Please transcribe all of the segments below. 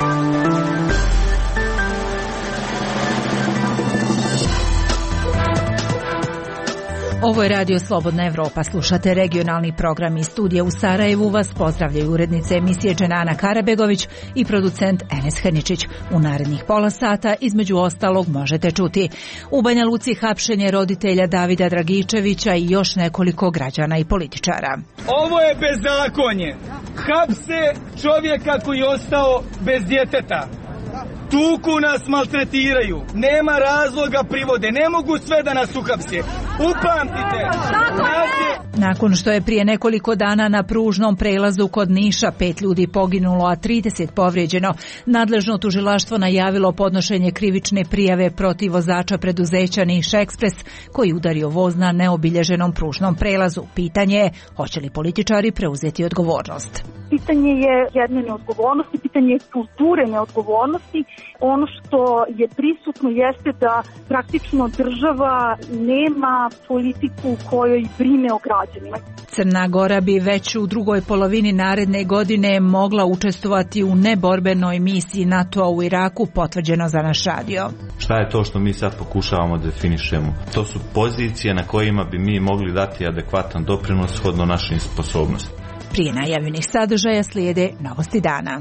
Ovo je Radio Slobodna Evropa. Slušate regionalni program iz studija u Sarajevu. Vas pozdravljaju urednice emisije Dženana Karabegović i producent Enes Hrničić. U narednih pola sata, između ostalog, možete čuti: u Banja Luci hapšenje roditelja Davida Dragičevića i još nekoliko građana i političara. Ovo je bezakonje. Hapse čovjeka koji je ostao bez djeteta. Tuku nas, maltretiraju. Nema razloga privode. Ne mogu sve da nas uhapse. Upamtite! Nakon što je prije nekoliko dana na pružnom prelazu kod Niša 5 ljudi poginulo, a 30 povrijeđeno, nadležno tužilaštvo najavilo podnošenje krivične prijave protiv vozača preduzeća Niš Ekspres koji udario voz na neobilježenom pružnom prelazu. Pitanje je, hoće li političari preuzeti odgovornost? Pitanje je jedne neodgovornosti, pitanje je kulture neodgovornosti. Ono što je prisutno jeste da praktično država nema politiku kojoj brine o građanima. Crna Gora bi već u drugoj polovini naredne godine mogla učestvovati u neborbenoj misiji NATO-a u Iraku, potvrđeno za naš radio. Šta je to što mi sad pokušavamo da definišemo? To su pozicije na kojima bi mi mogli dati adekvatan doprinos shodno našim sposobnostima. Prije najavljenih sadržaja slijede novosti dana.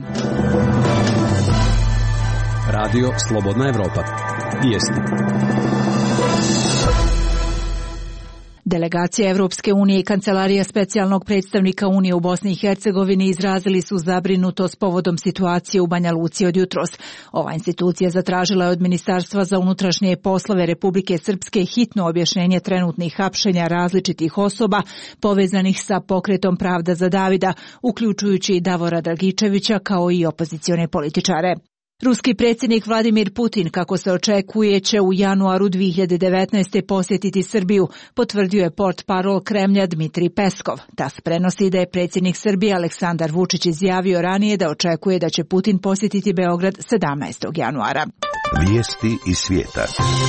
Radio Slobodna Evropa. Vijesti. Delegacija Evropske unije i Kancelarija specijalnog predstavnika Unije u Bosni i Hercegovini izrazili su zabrinutost povodom situacije u Banja Luci od jutros. Ova institucija zatražila je od Ministarstva za unutrašnje poslove Republike Srpske hitno objašnjenje trenutnih hapšenja različitih osoba povezanih sa pokretom Pravda za Davida, uključujući i Davora Dragičevića kao i opozicione političare. Ruski predsjednik Vladimir Putin, kako se očekuje, će u januaru 2019. posjetiti Srbiju, potvrdio je portparol Kremlja Dmitrij Peskov. TASS prenosi da je predsjednik Srbije Aleksandar Vučić izjavio ranije da očekuje da će Putin posjetiti Beograd 17. januara. Vijesti iz svijeta.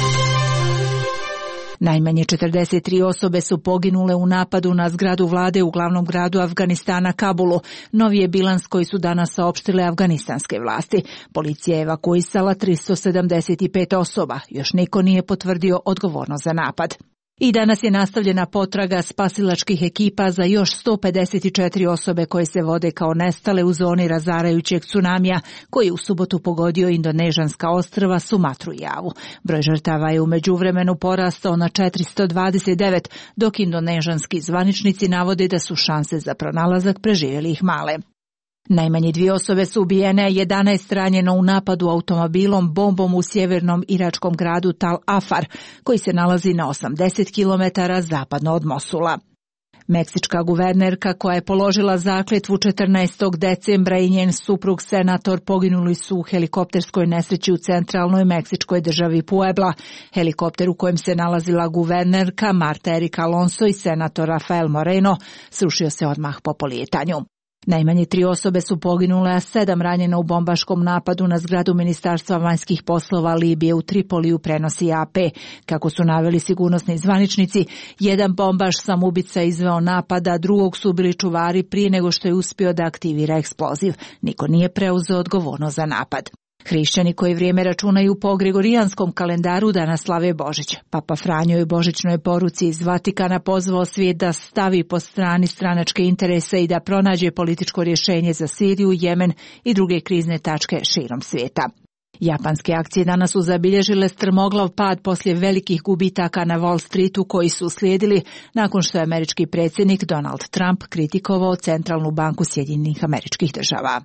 Najmanje 43 osobe su poginule u napadu na zgradu vlade u glavnom gradu Afganistana, Kabulu. Novi je bilans koji su danas saopštile afganistanske vlasti. Policija je evakuisala 375 osoba. Još niko nije potvrdio odgovornost za napad. I danas je nastavljena potraga spasilačkih ekipa za još 154 osobe koje se vode kao nestale u zoni razarajućeg tsunamija koji u subotu pogodio indonežanska ostrva Sumatru i Javu. Broj žrtava je u međuvremenu porastao na 429, dok indonežanski zvaničnici navode da su šanse za pronalazak preživjelih male. Najmanje 2 osobe su ubijene, 11 ranjeno u napadu automobilom bombom u sjevernom iračkom gradu Tal Afar, koji se nalazi na 80 km zapadno od Mosula. Meksička guvernerka koja je položila zakletvu 14. decembra i njen suprug senator poginuli su u helikopterskoj nesreći u centralnoj meksičkoj državi Puebla. Helikopter u kojem se nalazila guvernerka Marta Erika Alonso i senator Rafael Moreno srušio se odmah po polijetanju. Najmanje 3 osobe su poginule, a 7 ranjeno u bombaškom napadu na zgradu Ministarstva vanjskih poslova Libije u Tripoliju, prenosi AP. Kako su naveli sigurnosni zvaničnici, jedan bombaš samoubica izveo napada, drugog su bili čuvari prije nego što je uspio da aktivira eksploziv. Niko nije preuzeo odgovornost za napad. Hrišćani koji vrijeme računaju po gregorijanskom kalendaru danas slave Božić. Papa Franjo je u božićnoj poruci iz Vatikana pozvao svijet da stavi po strani stranačke interese i da pronađe političko rješenje za Siriju, Jemen i druge krizne tačke širom svijeta. Japanske akcije danas su zabilježile strmoglav pad poslije velikih gubitaka na Wall Streetu koji su uslijedili nakon što je američki predsjednik Donald Trump kritikovao Centralnu banku Sjedinjenih Američkih Država.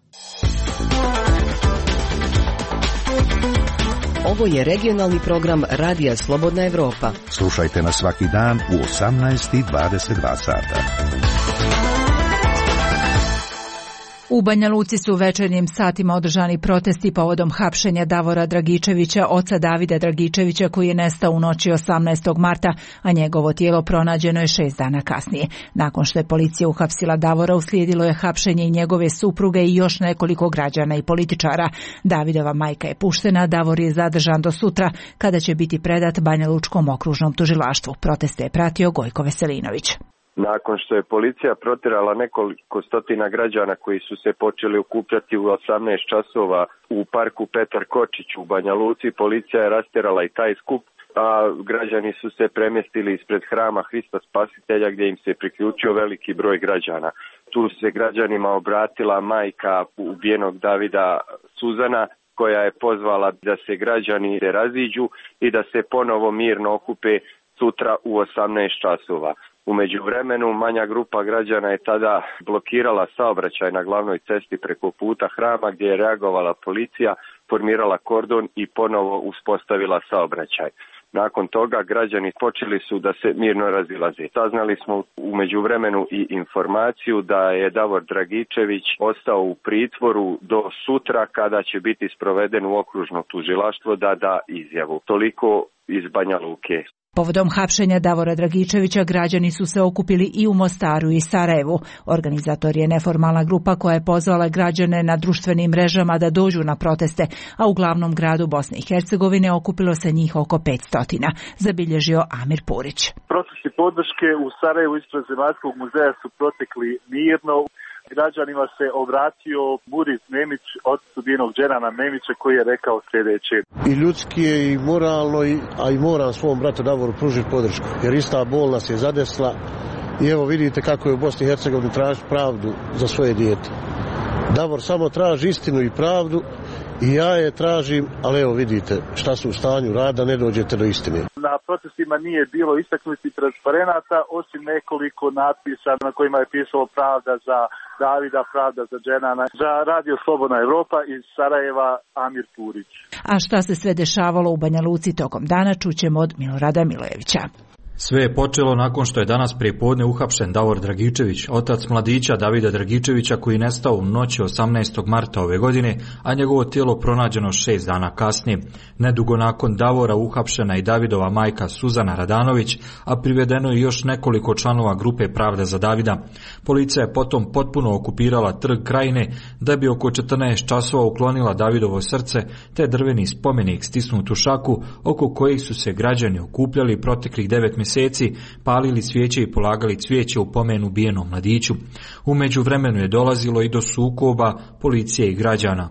Ovo je regionalni program Radija Slobodna Evropa. Slušajte nas svaki dan u 18:22 sata. U Banja Luci su večernjim satima održani protesti povodom hapšenja Davora Dragičevića, oca Davida Dragičevića koji je nestao u noći 18. marta, a njegovo tijelo pronađeno je 6 dana kasnije. Nakon što je policija uhapsila Davora, uslijedilo je hapšenje i njegove supruge i još nekoliko građana i političara. Davidova majka je puštena, Davor je zadržan do sutra kada će biti predat Banja Lučkom okružnom tužilaštvu. Proteste je pratio Gojko Veselinović. Nakon što je policija protjerala nekoliko stotina građana koji su se počeli okupljati u 18 časova u parku Petar Kočić u Banja Luci, policija je rastjerala i taj skup, a građani su se premjestili ispred hrama Hrista Spasitelja gdje im se priključio veliki broj građana. Tu se građanima obratila majka ubijenog Davida Suzana, koja je pozvala da se građani raziđu i da se ponovo mirno okupe sutra u 18 časova. U međuvremenu manja grupa građana je tada blokirala saobraćaj na glavnoj cesti preko puta hrama gdje je reagovala policija, formirala kordon i ponovo uspostavila saobraćaj. Nakon toga građani počeli su da se mirno razilaze. Saznali smo u međuvremenu i informaciju da je Davor Dragičević ostao u pritvoru do sutra kada će biti sproveden u okružno tužilaštvo da da izjavu. Toliko iz Banja Luke. Povodom hapšenja Davora Dragičevića građani su se okupili i u Mostaru i Sarajevu. Organizator je neformalna grupa koja je pozvala građane na društvenim mrežama da dođu na proteste, a u glavnom gradu Bosne i Hercegovine okupilo se njih oko 500, zabilježio Amir Purić. Protesti podrške u Sarajevu ispred Zemaljskog muzeja su protekli mirno. Građanima se obratio Buris Memić, otac ubijenog Dženana Memića, koji je rekao sljedeće. I ljudski je i moralno, a i moram svom bratu Davoru pružiti podršku, jer ista bol nas je zadesla i evo vidite kako je u Bosni i Hercegovini traži pravdu za svoje dijete. Davor samo traži istinu i pravdu i ja je tražim, ali evo vidite šta su u stanju rada, ne dođete do istine. Na protestima nije bilo istaknutih transparenata, osim nekoliko natpisa na kojima je pisalo pravda za Davida, pravda za Dženana. Za Radio Slobodna Evropa iz Sarajeva, Amir Purić. A šta se sve dešavalo u Banja Luci tokom dana čućemo od Milorada Milojevića. Sve je počelo nakon što je danas prijepodne uhapšen Davor Dragičević, otac mladića Davida Dragičevića koji je nestao u noći 18. marta ove godine, a njegovo tijelo pronađeno 6 dana kasnije. Nedugo nakon Davora uhapšena i Davidova majka Suzana Radanović, a privedeno je još nekoliko članova grupe Pravda za Davida. Policija je potom potpuno okupirala trg Krajine da bi oko 14 časova uklonila Davidovo srce te drveni spomenik stisnut u šaku oko kojih su se građani okupljali proteklih 9 mjeseci, palili svijeće i polagali cvijeće u pomen ubijenom mladiću. U međuvremenu je dolazilo i do sukoba policije i građana.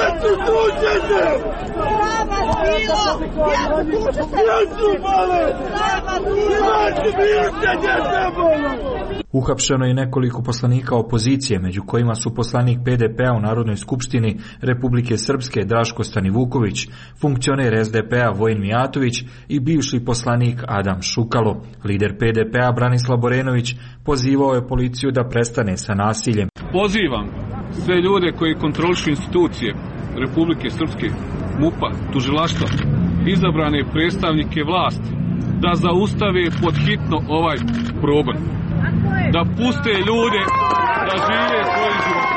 Uhapšeno je nekoliko poslanika opozicije, među kojima su poslanik PDP-a u Narodnoj skupštini Republike Srpske Draško Stanivuković, funkcioner SDP-a Vojin Mijatović i bivši poslanik Adam Šukalo. Lider PDP-a Branislav Borenović pozivao je policiju da prestane sa nasiljem. Pozivam sve ljude koji kontrolišu institucije Republike Srpske, MUP-a, tužilaštva, izabrane predstavnike vlasti, da zaustave podhitno ovaj progon. Da puste ljude da žive svoj život.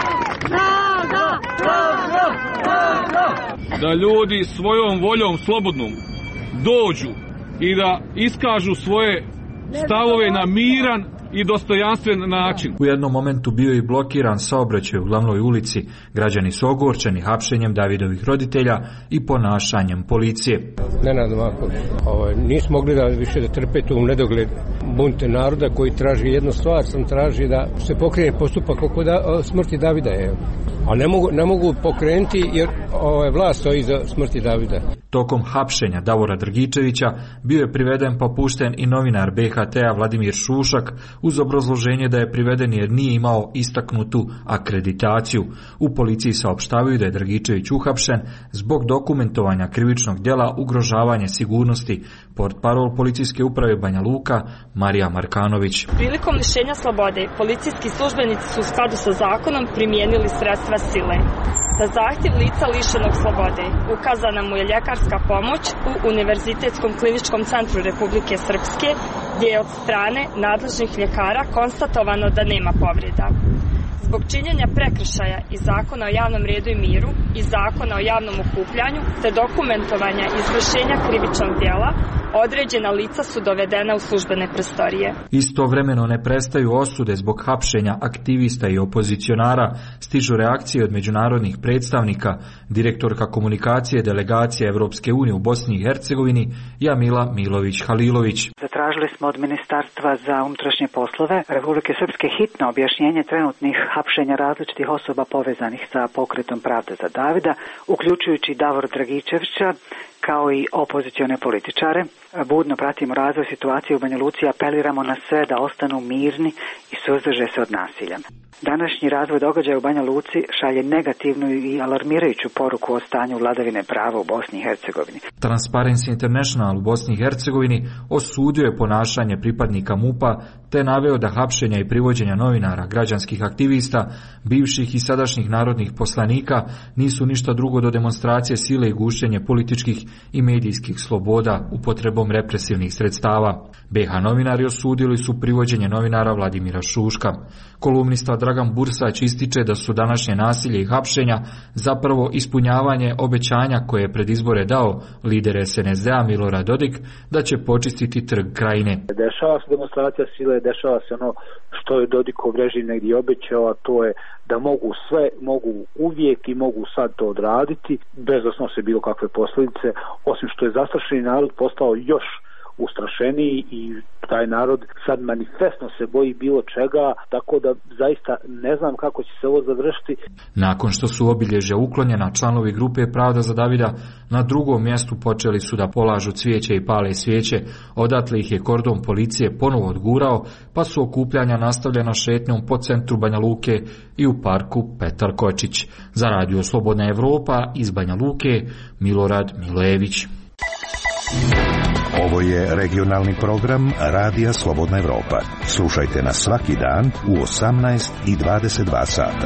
Da ljudi svojom voljom slobodnom dođu i da iskažu svoje stavove na miran i dostojanstven način. U jednom momentu bio je blokiran saobraćaj u glavnoj ulici. Građani su ogorčeni hapšenjem Davidovih roditelja i ponašanjem policije. Nenad Maković, nismo mogli da više da trpe tu nedogled bunte naroda koji traži jednu stvar, sam traži da se pokrene postupak oko smrti Davida. A ne mogu pokrenuti jer vlast stoji iza smrti Davida. Tokom hapšenja Davora Dragičevića bio je priveden pa pušten i novinar BHT-a Vladimir Šušak uz obrazloženje da je priveden jer nije imao istaknutu akreditaciju. U policiji saopštavaju da je Dragičević uhapšen zbog dokumentovanja krivičnog djela ugrožavanja sigurnosti. Portparol policijske uprave Banja Luka Marija Markanović. Prilikom lišenja slobode policijski službenici su u skladu sa zakonom primijenili sredstva sile. Na zahtjev lica lišenog slobode ukazana mu je ljekarska pomoć u Univerzitetskom kliničkom centru Republike Srpske, gdje je od strane nadležnih ljekara konstatovano da nema povreda. Zbog činjenja prekršaja iz Zakona o javnom redu i miru i Zakona o javnom okupljanju te dokumentovanja izvršenja krivičnog djela, Određena lica su dovedena u službene prostorije. Istovremeno ne prestaju osude zbog hapšenja aktivista i opozicionara, stižu reakcije od međunarodnih predstavnika. Direktorka komunikacije delegacije Evropske unije u Bosni i Hercegovini Jamila Milović-Halilović. Zatražili smo od Ministarstva za unutrašnje poslove Republike Srpske hitno objašnjenje trenutnih hapšenja različitih osoba povezanih sa pokretom Pravda za Davida, uključujući Davora Dragičevića, kao i opozicione političare. Budno pratimo razvoj situacije u Banja Luci i apeliramo na sve da ostanu mirni i suzdrže se od nasilja. Današnji razvoj događaja u Banja Luci šalje negativnu i alarmirajuću poruku o stanju vladavine prava u Bosni i Hercegovini. Transparency International u Bosni i Hercegovini osudio je ponašanje pripadnika MUP-a te naveo da hapšenja i privođenja novinara, građanskih aktivista, bivših i sadašnjih narodnih poslanika nisu ništa drugo do demonstracije sile i gušenje političkih i medijskih sloboda upotrebom represivnih sredstava. BiH novinari osudili su privođenje novinara Vladimira Šuška. Kolumnista Dragan Bursać ističe da su današnje nasilje i hapšenja zapravo ispunjavanje obećanja koje je pred izbore dao lider SNSD-a Milorad Dodik da će počistiti trg Krajine. Dešava se demonstracija sile, dešava se ono što je Dodikov režim negdje obećao, a to je da mogu sve, mogu uvijek i mogu sad to odraditi bez da snose bilo kakve posljedice, osim što je zastrašeni narod postao još ustrašeniji i taj narod sad manifestno se boji bilo čega, tako da zaista ne znam kako će se ovo završiti. Nakon što su obilježja uklonjena, članovi grupe Pravda za Davida na drugom mjestu počeli su da polažu cvijeće i pale svijeće, odatle ih je kordon policije ponovo odgurao, pa su okupljanja nastavljena šetnjom po centru Banja Luke i u parku Petar Kočić. Za Radio Slobodna Evropa iz Banja Luke, Milorad Milojević. Ovo je regionalni program Radija Slobodna Evropa. Slušajte nas svaki dan u 18 i 22 sata.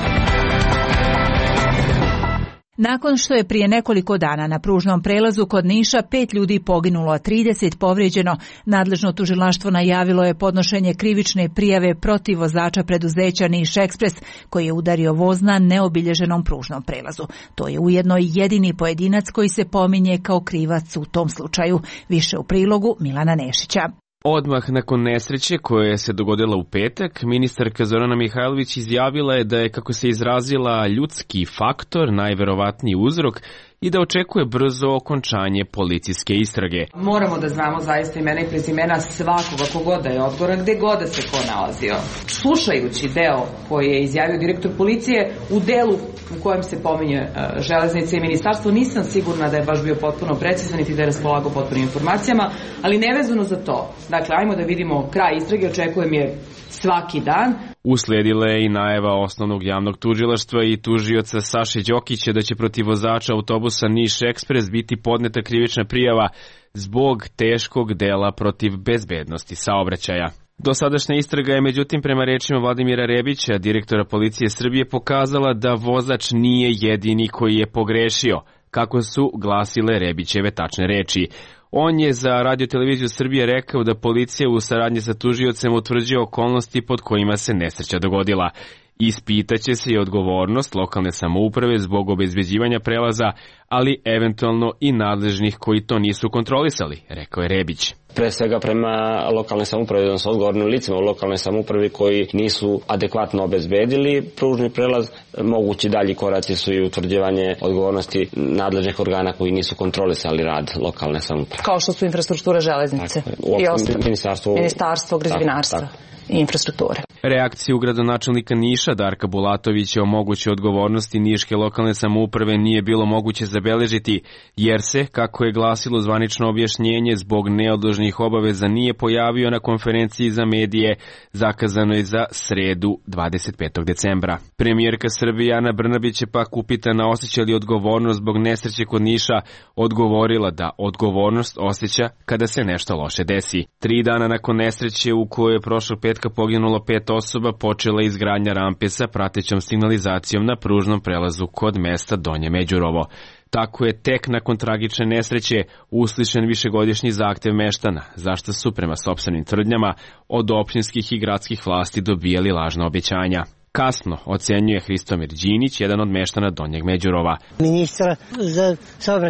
Nakon što je prije nekoliko dana na pružnom prelazu kod Niša 5 ljudi poginulo, a 30 povrijeđeno, nadležno tužilaštvo najavilo je podnošenje krivične prijave protiv vozača preduzeća Niš Ekspres koji je udario voz na neobilježenom pružnom prelazu. To je ujedno i jedini pojedinac koji se pominje kao krivac u tom slučaju. Više u prilogu Milana Nešića. Odmah nakon nesreće koja se dogodila u petak, ministarka Zorana Mihajlović izjavila je da je, kako se izrazila, ljudski faktor najverovatniji uzrok i da očekuje brzo okončanje policijske istrage. Moramo da znamo zaista imena i prezimena svakoga kogoda je odgovoran, gde god da se ko nalazio. Slušajući deo koji je izjavio direktor policije, u delu u kojem se pominje železnice i ministarstvo, nisam sigurna da je baš bio potpuno precizan niti da je raspolagao potpunim informacijama, ali nevezano za to. Dakle, ajmo da vidimo kraj istrage, očekujem je svaki dan. Uslijedila je i najava osnovnog javnog tužilaštva i tužioca Saše Đokića da će protiv vozača autobusa Niš Ekspres biti podneta krivična prijava zbog teškog dela protiv bezbednosti saobraćaja. Dosadašnja istraga je međutim prema rečima Vladimira Rebića, direktora policije Srbije, pokazala da vozač nije jedini koji je pogrešio, kako su glasile Rebićeve tačne reči. On je za Radio-televiziju Srbije rekao da policija u saradnji sa tužiocem utvrđuje okolnosti pod kojima se nesreća dogodila. Ispitaće se i odgovornost lokalne samouprave zbog obezbeđivanja prelaza, ali eventualno i nadležnih koji to nisu kontrolisali, rekao je Rebić. Pre svega prema lokalne samouprave, odnosno odgovornim licima u lokalnoj samoupravi koji nisu adekvatno obezbedili pružni prelaz. Mogući dalji koraci su i utvrđivanje odgovornosti nadležnih organa koji nisu kontrolisali rad lokalne samouprave. Kao što su infrastruktura železnice i ministarstvo građevinarstva i infrastrukture. Reakciju gradonačelnika Niša Darka Bulatovića o mogućoj odgovornosti niške lokalne samouprave nije bilo moguće zabeležiti, jer se, kako je glasilo zvanično objašnjenje, zbog neodložnih obaveza nije pojavio na konferenciji za medije zakazanoj za sredu 25. decembra. Premijerka Srbije Ana Brnabić je pak upitana osjeća li odgovornost zbog nesreće kod Niša, odgovorila da odgovornost osjeća kada se nešto loše desi. 3 dana nakon nesreće u kojoj je prošlog petka poginulo 5 osoba, počela izgradnja rampe sa pratećom signalizacijom na pružnom prelazu kod mesta Donje Međurovo. Tako je tek nakon tragične nesreće uslišen višegodišnji zahtev meštana, zašto su prema sopstvenim tvrdnjama od općinskih i gradskih vlasti dobijali lažna obećanja. Kasno, ocenjuje Hristomir Đinić, jedan od meštana Donjeg Međurova. Ministra za saobraćaj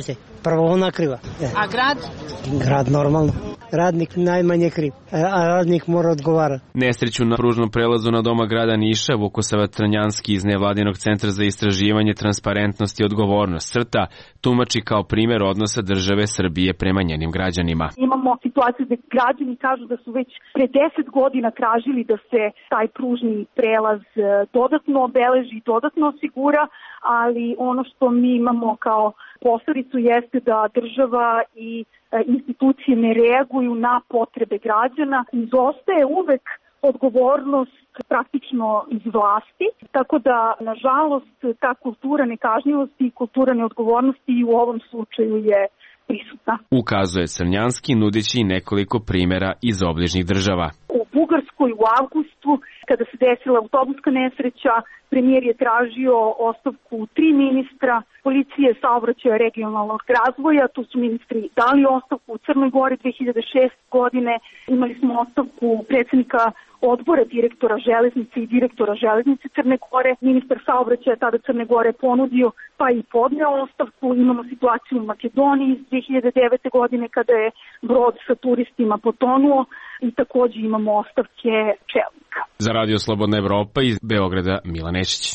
Prvo ona kriva. A grad? Grad normalno. Radnik najmanje kriv, a radnik mora odgovarati. Nesreću na pružnom prelazu na Doma grada Niša Vukosava Trnjanski iz Nevladinog centra za istraživanje, transparentnost i odgovornost CRTA tumači kao primjer odnosa države Srbije prema njenim građanima. Imamo situaciju gdje građani kažu da su već pre 10 godina tražili da se taj pružni prelaz dodatno obeleži i dodatno osigura, ali ono što mi imamo kao posledicu jeste da država i institucije ne reaguju na potrebe građana. Izostaje uvek odgovornost praktično iz vlasti, tako da, nažalost, ta kultura nekažnjivosti i kultura neodgovornosti i u ovom slučaju je prisutna. Ukazuje Crnjanski nudeći nekoliko primjera iz obližnjih država. U Bugarskoj u avgustu, kada se desila autobuska nesreća, premijer je tražio ostavku 3 ministra policije, saobraćaja, regionalnog razvoja. Tu su ministri dali ostavku. U Crnoj Gori 2006. godine imali smo ostavku predsjednika odbora, direktora železnice i direktora železnice Crne Gore. Ministar saobraćaja tada Crne Gore ponudio pa i podneo ostavku. Imamo situaciju u Makedoniji iz 2009. godine kada je brod sa turistima potonuo i također imamo ostavke čelnika. Za Radio Slobodna Evropa iz Beograda Milan Nešić.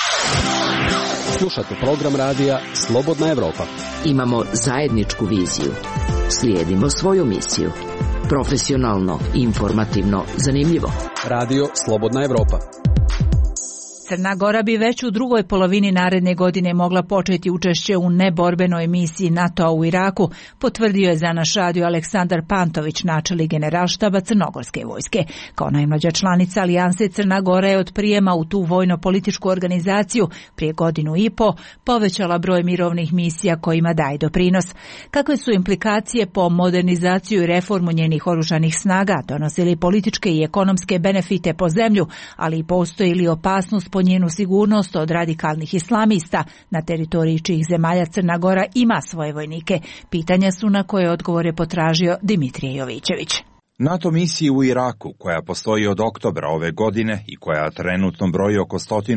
Slušate program radija Slobodna Evropa. Imamo zajedničku viziju. Slijedimo svoju misiju. Profesionalno, informativno, zanimljivo. Radio Slobodna Evropa. Crna Gora bi već u drugoj polovini naredne godine mogla početi učešće u neborbenoj misiji NATO-a u Iraku, potvrdio je za naš radio Aleksandar Pantović, načelnik Generalštaba Crnogorske vojske. Kao najmlađa članica alijanse, Crna Gora je od prijema u tu vojno-političku organizaciju prije 1.5 godina povećala broj mirovnih misija kojima daje doprinos. Kakve su implikacije po modernizaciju i reformu njenih oružanih snaga, donosili političke i ekonomske benefite po zemlju, ali i postoji li opasnost po njenu sigurnost od radikalnih islamista na teritoriji čijih zemalja Crna Gora ima svoje vojnike? Pitanja su na koje odgovore potražio Dimitrije Jovićević. NATO misiji u Iraku, koja postoji od oktobra ove godine i koja trenutno broji oko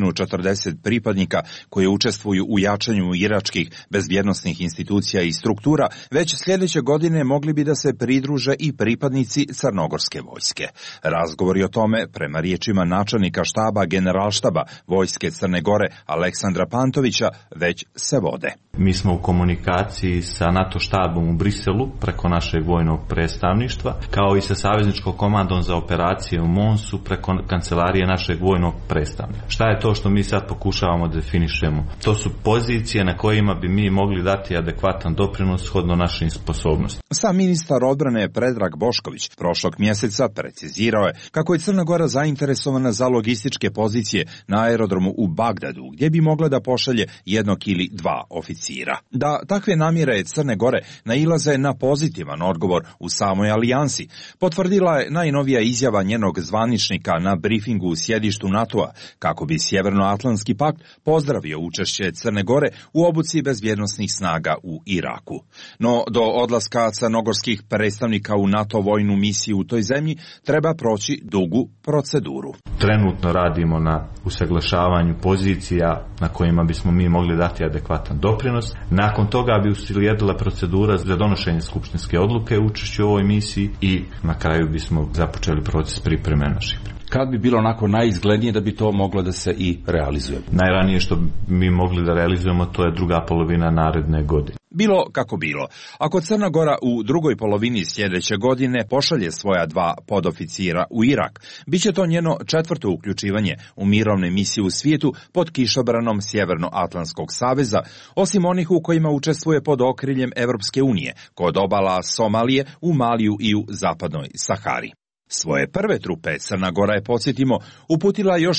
140 pripadnika koji učestvuju u jačanju iračkih bezbjednosnih institucija i struktura, već sljedeće godine mogli bi da se pridruže i pripadnici Crnogorske vojske. Razgovori o tome, prema riječima načelnika štaba Generalštaba vojske Crne Gore Aleksandra Pantovića, već se vode. Mi smo u komunikaciji sa NATO štabom u Briselu preko našeg vojnog predstavništva, kao i sa savezničkom komandom za operacije u Monsu preko kancelarije našeg vojnog predstavnika. Šta je to što mi sad pokušavamo da definišemo? To su pozicije na kojima bi mi mogli dati adekvatan doprinos shodno našim sposobnostima. Sam ministar odbrane Predrag Bošković prošlog mjeseca precizirao je kako je Crna Gora zainteresovana za logističke pozicije na aerodromu u Bagdadu, gdje bi mogla da pošalje 1 ili 2 oficira. Da takve namjere Crne Gore nailaze na pozitivan odgovor u samoj alijansi, potvrdila je najnovija izjava njenog zvaničnika na brifingu u sjedištu NATO-a, kako bi Sjevernoatlantski pakt pozdravio učešće Crne Gore u obuci bezbjednosnih snaga u Iraku. No, do odlaska crnogorskih predstavnika u NATO vojnu misiju u toj zemlji treba proći dugu proceduru. Trenutno radimo na usaglašavanju pozicija na kojima bismo mi mogli dati adekvatan doprinos. Nakon toga bi uslijedila procedura za donošenje skupštinske odluke u učešću u ovoj misiji i na kraju bismo započeli proces pripreme naših priprema. Kad bi bilo onako najizglednije da bi to moglo da se i realizuje? Najranije što mi mogli da realizujemo, to je druga polovina naredne godine. Bilo kako bilo, ako Crna Gora u drugoj polovini sljedeće godine pošalje svoja 2 podoficira u Irak, bit će to njeno 4. uključivanje u mirovne misije u svijetu pod kišobranom Sjevernoatlantskog saveza, osim onih u kojima učestvuje pod okriljem Evropske unije, kod obala Somalije, u Maliju i u zapadnoj Sahari. Svoje prve trupe Crna Gora je, podsjetimo, uputila još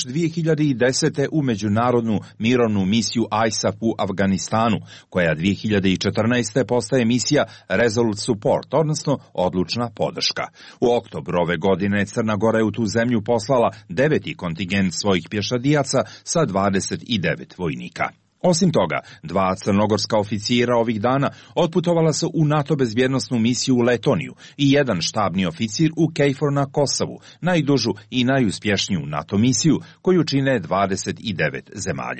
2010. u međunarodnu mirovnu misiju ISAF u Afganistanu, koja 2014. postaje misija Resolute Support, odnosno odlučna podrška. U oktobru ove godine Crna Gora je u tu zemlju poslala 9. kontingent svojih pješadijaca sa 29 vojnika. Osim toga, 2 crnogorska oficira ovih dana otputovala su u NATO bezbjednosnu misiju u Letoniju i 1 štabni oficir u KFOR na Kosovu, najdužu i najuspješniju NATO misiju koju čine 29 zemalja.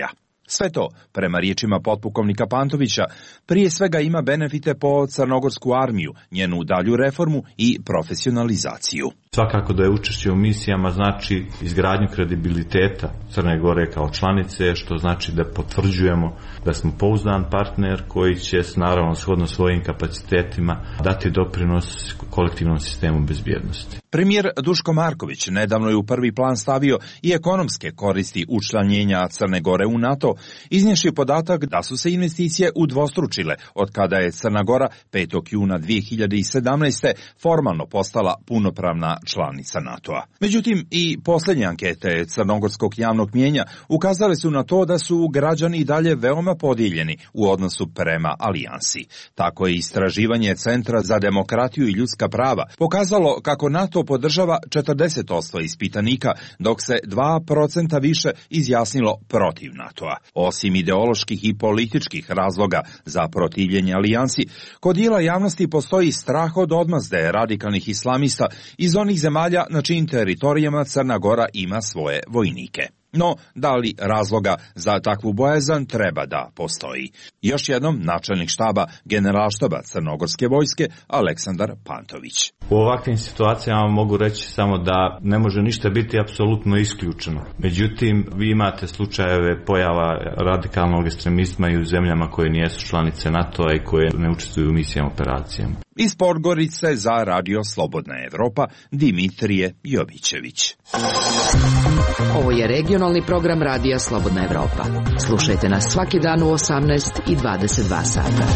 Sve to, prema riječima potpukovnika Pantovića, prije svega ima benefite po crnogorsku armiju, njenu dalju reformu i profesionalizaciju. Svakako da je učešće u misijama znači izgradnju kredibiliteta Crne Gore kao članice, što znači da potvrđujemo da smo pouzdan partner koji će naravno shodno svojim kapacitetima dati doprinos kolektivnom sistemu bezbjednosti. Premijer Duško Marković nedavno je u prvi plan stavio i ekonomske koristi učlanjenja Crne Gore u NATO, iznijevši podatak da su se investicije udvostručile od kada je Crna Gora 5. juna 2017. formalno postala punopravna članica NATO-a. Međutim, i posljednje ankete crnogorskog javnog mnijenja ukazale su na to da su građani i dalje veoma podijeljeni u odnosu prema alijansi. Tako je istraživanje Centra za demokratiju i ljudska prava pokazalo kako NATO podržava 40% ispitanika, dok se 2% više izjasnilo protiv NATO-a. Osim ideoloških i političkih razloga za protivljenje alijansi, kod dijela javnosti postoji strah od odmazde radikalnih islamista iz onih zemalja na čijim teritorijama Crna Gora ima svoje vojnike. No, da li razloga za takvu bojazan treba da postoji? Još jednom, načelnik štaba Generalštaba Crnogorske vojske Aleksandar Pantović. U ovakvim situacijama mogu reći samo da ne može ništa biti apsolutno isključeno. Međutim, vi imate slučajeve pojava radikalnog ekstremizma i u zemljama koje nijesu članice NATO-a i koje ne učestvuju u misijama operacijama. Iz Podgorice za Radio Slobodna Evropa Dimitrije Jovićević. Ovo je regionalni program Radija Slobodna Evropa. Slušajte nas svaki dan u 18 i 22 sata.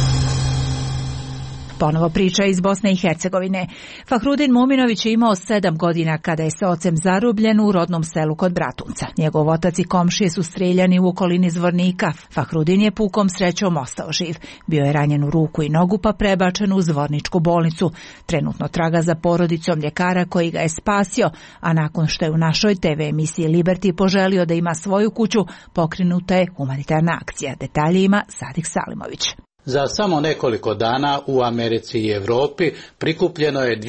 Ponovo priča iz Bosne i Hercegovine. Fahrudin Muminović je imao 7 godina kada je sa ocem zarubljen u rodnom selu kod Bratunca. Njegov otac i komšije su streljani u okolini Zvornika. Fahrudin je pukom srećom ostao živ. Bio je ranjen u ruku i nogu pa prebačen u Zvorničku bolnicu. Trenutno traga za porodicom ljekara koji ga je spasio, a nakon što je u našoj TV emisiji Liberty poželio da ima svoju kuću, pokrenuta je humanitarna akcija. Detalje ima Sadik Salimović. Za samo nekoliko dana u Americi i Europi prikupljeno je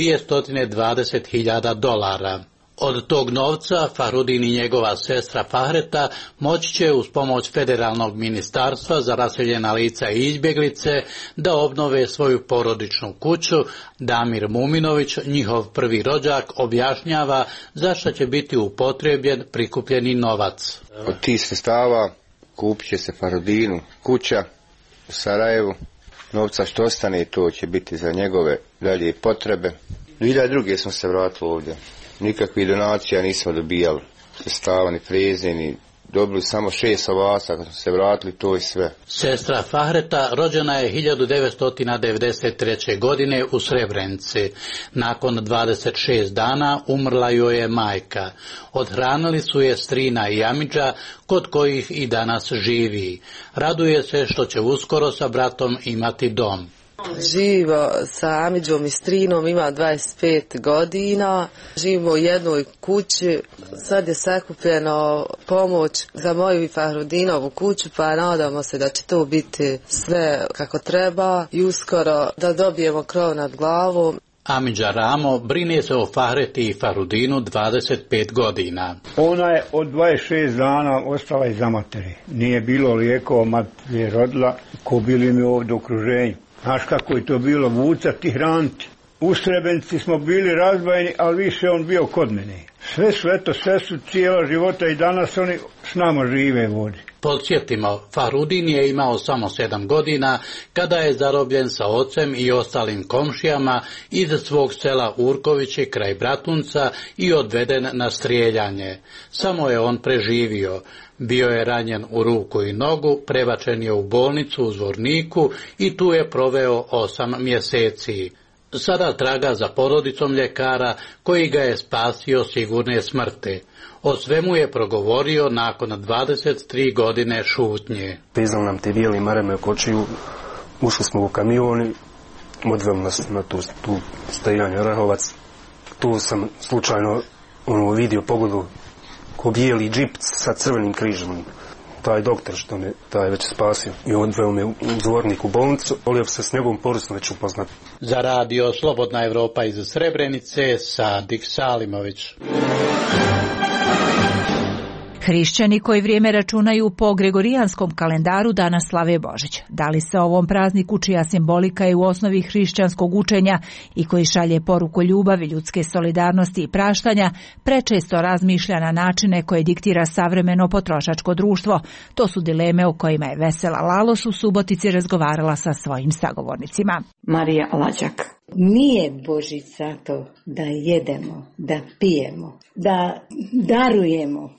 $220.000. Od tog novca Fahrudin i njegova sestra Fahreta moći će uz pomoć Federalnog ministarstva za raseljena lica i izbjeglice da obnove svoju porodičnu kuću. Damir Muminović, njihov prvi rođak, objašnjava zašto će biti upotrebljen prikupljeni novac. Od tih sredstava kupit će se Fahrudinu kuća u Sarajevu. Novca što ostane, to će biti za njegove dalje potrebe. 2002. smo se vratili ovdje. Nikakvih donacija nismo dobijali. Sredstava, ni freze, ni dobili samo 6 ovasa. Kad smo se vratili, to i sve. Sestra Fahreta rođena je 1993. godine u Srebrenici. Nakon 26 dana umrla joj je majka. Odhranili su je strina i amidža, kod kojih i danas živi. Raduje se što će uskoro sa bratom imati dom. Živo sa amidžom i strinom, ima 25 godina, živimo u jednoj kući, sad je sakupljeno pomoć za moju i Fahrudinovu kuću, pa nadamo se da će to biti sve kako treba i uskoro da dobijemo krov nad glavom. Amidža Ramo brine se o Fahreti i Fahrudinu 25 godina. Ona je od 26 dana ostala iza materi. Nije bilo lijekova, mat je rodila, ko bili mi ovdje u okruženju. Znaš kako je to bilo, vucati i hraniti. U Srebrenici smo bili razbojeni, ali više on bio kod mene. Sve su cijela života i danas oni s nama žive vodi. Podsjetimo, Fahrudin je imao samo 7 godina kada je zarobljen sa ocem i ostalim komšijama iz svog sela Urkovići kraj Bratunca i odveden na strijeljanje. Samo je on preživio. Bio je ranjen u ruku i nogu, prebačen je u bolnicu u Zvorniku i tu je proveo 8 mjeseci. Sada traga za porodicom ljekara koji ga je spasio sigurne smrti. O svemu je progovorio nakon 23 godine šutnje. Pizali nam te bijeli marame oko očiju, ušli smo u kamion i odveli nas na tu stajanje Orahovac. Tu sam slučajno vidio pogodu ko bijeli džip sa crvenim križem. Taj doktor što me taj već spasio i odveo me u Zvornik u bolnicu, volio bi se s njegovom porodicom već upoznati. Za Radio Slobodna Evropa iz Srebrenice, Sadik Salimović. Hrišćani koji vrijeme računaju po gregorijanskom kalendaru danas slave Božić. Da li se ovom prazniku, čija simbolika je u osnovi hrišćanskog učenja i koji šalje poruku ljubavi, ljudske solidarnosti i praštanja, prečesto razmišlja na načine koje diktira savremeno potrošačko društvo? To su dileme o kojima je Vesela Lalos u Subotici razgovarala sa svojim sagovornicima. Marija Lađak. Nije Božić zato da jedemo, da pijemo, da darujemo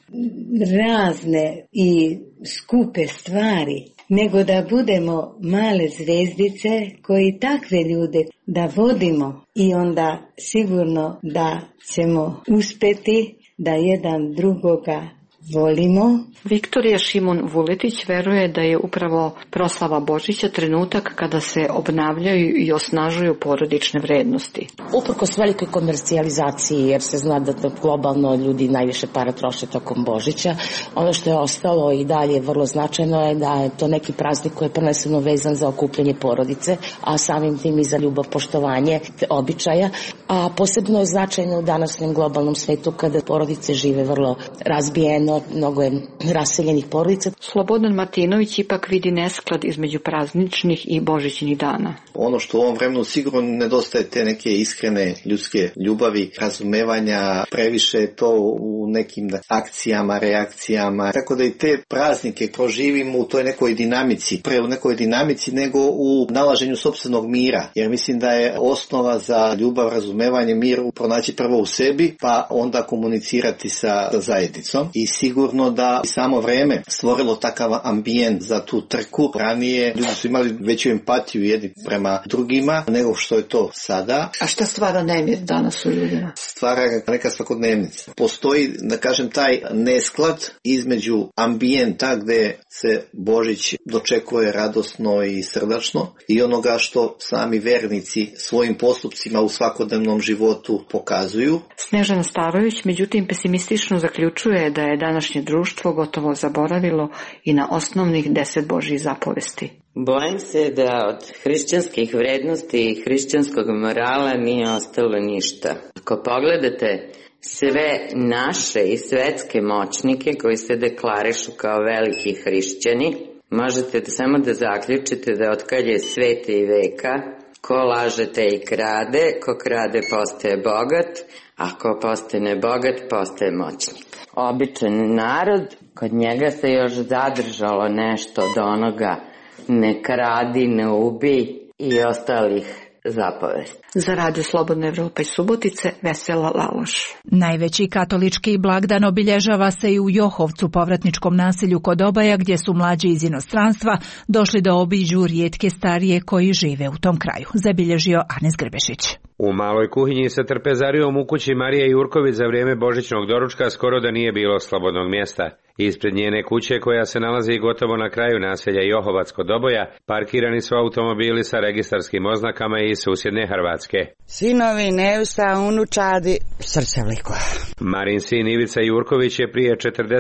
razne i skupe stvari, nego da budemo male zvezdice koji takve ljude da vodimo i onda sigurno da ćemo uspjeti da jedan drugoga volimo. Viktorija Šimun Vuletić veruje da je upravo proslava Božića trenutak kada se obnavljaju i osnažuju porodične vrednosti. Uprkos velikoj komercijalizaciji, jer se zna da globalno ljudi najviše para troše tokom Božića, ono što je ostalo i dalje vrlo značajno je da je to neki praznik koji je prvenstveno vezan za okupljanje porodice, a samim tim i za ljubav, poštovanje običaja, a posebno je značajno u današnjem globalnom svetu kada porodice žive vrlo razbijeno, mnogo je raseljenih porodica. Slobodan Martinović ipak vidi nesklad između prazničnih i božićnih dana. Ono što u ovom vremenu sigurno nedostaje te neke iskrene ljudske ljubavi, razumevanja, previše to u nekim akcijama, reakcijama. Tako da i te praznike proživimo u toj nekoj dinamici, pre u nekoj dinamici nego u nalaženju sopstvenog mira. Jer mislim da je osnova za ljubav, razumevanje, mir pronaći prvo u sebi, pa onda komunicirati sa zajednicom. I sigurno da samo vreme stvorilo takav ambijent za tu trku. Ranije ljudi su imali veću empatiju jedni prema drugima nego što je to sada. A šta stvara nemir danas u ljudima? Stvara neka svakodnevnica. Postoji, da kažem, taj nesklad između ambijenta gde se Božić dočekuje radosno i srdačno i onoga što sami vernici svojim postupcima u svakodnevnom životu pokazuju. Snežana Starović međutim pesimistično zaključuje da je današnje društvo gotovo zaboravilo i na osnovnih 10 Božjih zapovesti. Bojim se da od hrišćanskih vrednosti i hrišćanskog morala nije ostalo ništa. Ako pogledate sve naše i svetske moćnike koji se deklarišu kao veliki hrišćani, možete samo da zaključite da otkad je sveta i veka, ko laže te i krade, ko krade postaje bogat, a ko postane bogat postaje moćnik. Običan narod, kod njega se još zadržalo nešto od onoga ne kradi, ne ubij i ostalih zapovesti. Za Radio Slobodna Evropa iz Subotice, Vesela Laloš. Najveći katolički blagdan obilježava se i u Johovcu, povratničkom naselju kod Obaja, gdje su mlađi iz inostranstva došli da obiđu rijetke starije koji žive u tom kraju. Zabilježio Anes Grbešić. U maloj kuhinji sa trpezarijom u kući Marije Jurković za vrijeme božićnog doručka skoro da nije bilo slobodnog mjesta. Ispred njene kuće, koja se nalazi gotovo na kraju naselja Johovac kod Oboja, parkirani su automobili sa registarskim oznakama iz susjedne Hrvatske. Sinovi, nevsta, unučadi, srce vliko. Marin sin Ivica Jurković je prije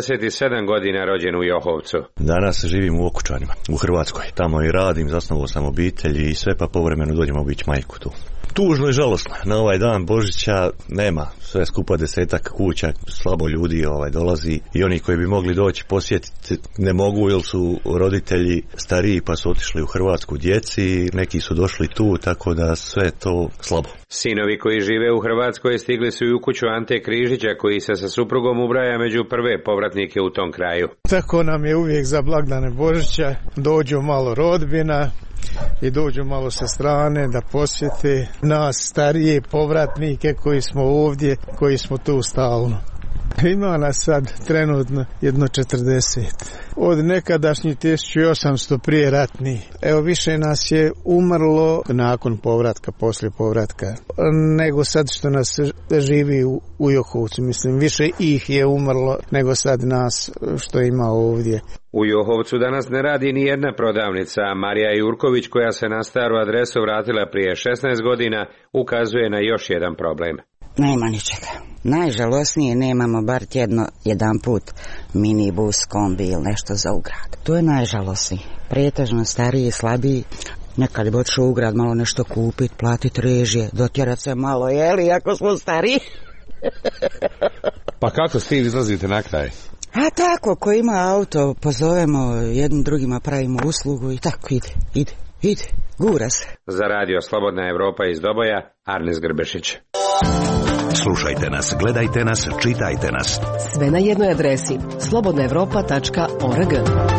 47 godina rođen u Johovcu. Danas živim u Okučanima, u Hrvatskoj. Tamo i radim, zasnovao sam obitelj i sve, pa povremeno dođemo obići majku tu. Tužno i žalosno. Na ovaj dan Božića nema sve skupa 10-ak kuća, slabo ljudi dolazi i oni koji bi mogli doći posjetiti ne mogu jer su roditelji stariji pa su otišli u Hrvatsku djeci, neki su došli tu, tako da sve to slabo. Sinovi koji žive u Hrvatskoj stigli su i u kuću Ante Križića, koji se sa suprugom ubraja među prve povratnike u tom kraju. Tako nam je uvijek za blagdane Božića, dođu malo rodbina i dođu malo sa strane da posjete nas starije povratnike koji smo ovdje, koji smo tu stalno. Ima nas sad trenutno jedno 40. Od nekadašnjih 1800 prije ratni. Evo više nas je umrlo nakon povratka, poslije povratka, nego sad što nas živi u Johovcu. Mislim, više ih je umrlo nego sad nas što ima ovdje. U Johovcu danas ne radi ni jedna prodavnica. Marija Jurković, koja se na staru adresu vratila prije 16 godina, ukazuje na još jedan problem. Nema ničega. Najžalosnije, nemamo bar tjedno jedan put minibus, kombi ili nešto za ugrad. To je najžalosnije. Pretežno stariji, slabiji. Nekad bi odšao u grad malo nešto kupiti, platiti režije, dotjerat se malo, jeli, ako smo stariji. Pa kako s tim izlazite na kraj? A tako, ko ima auto, pozovemo jednim drugima, pravimo uslugu i tako ide, gura se. Za radio Slobodna Evropa iz Doboja, Arnes Grbešić. Slušajte nas, gledajte nas, čitajte nas. Sve na jednoj adresi, slobodnaevropa.org.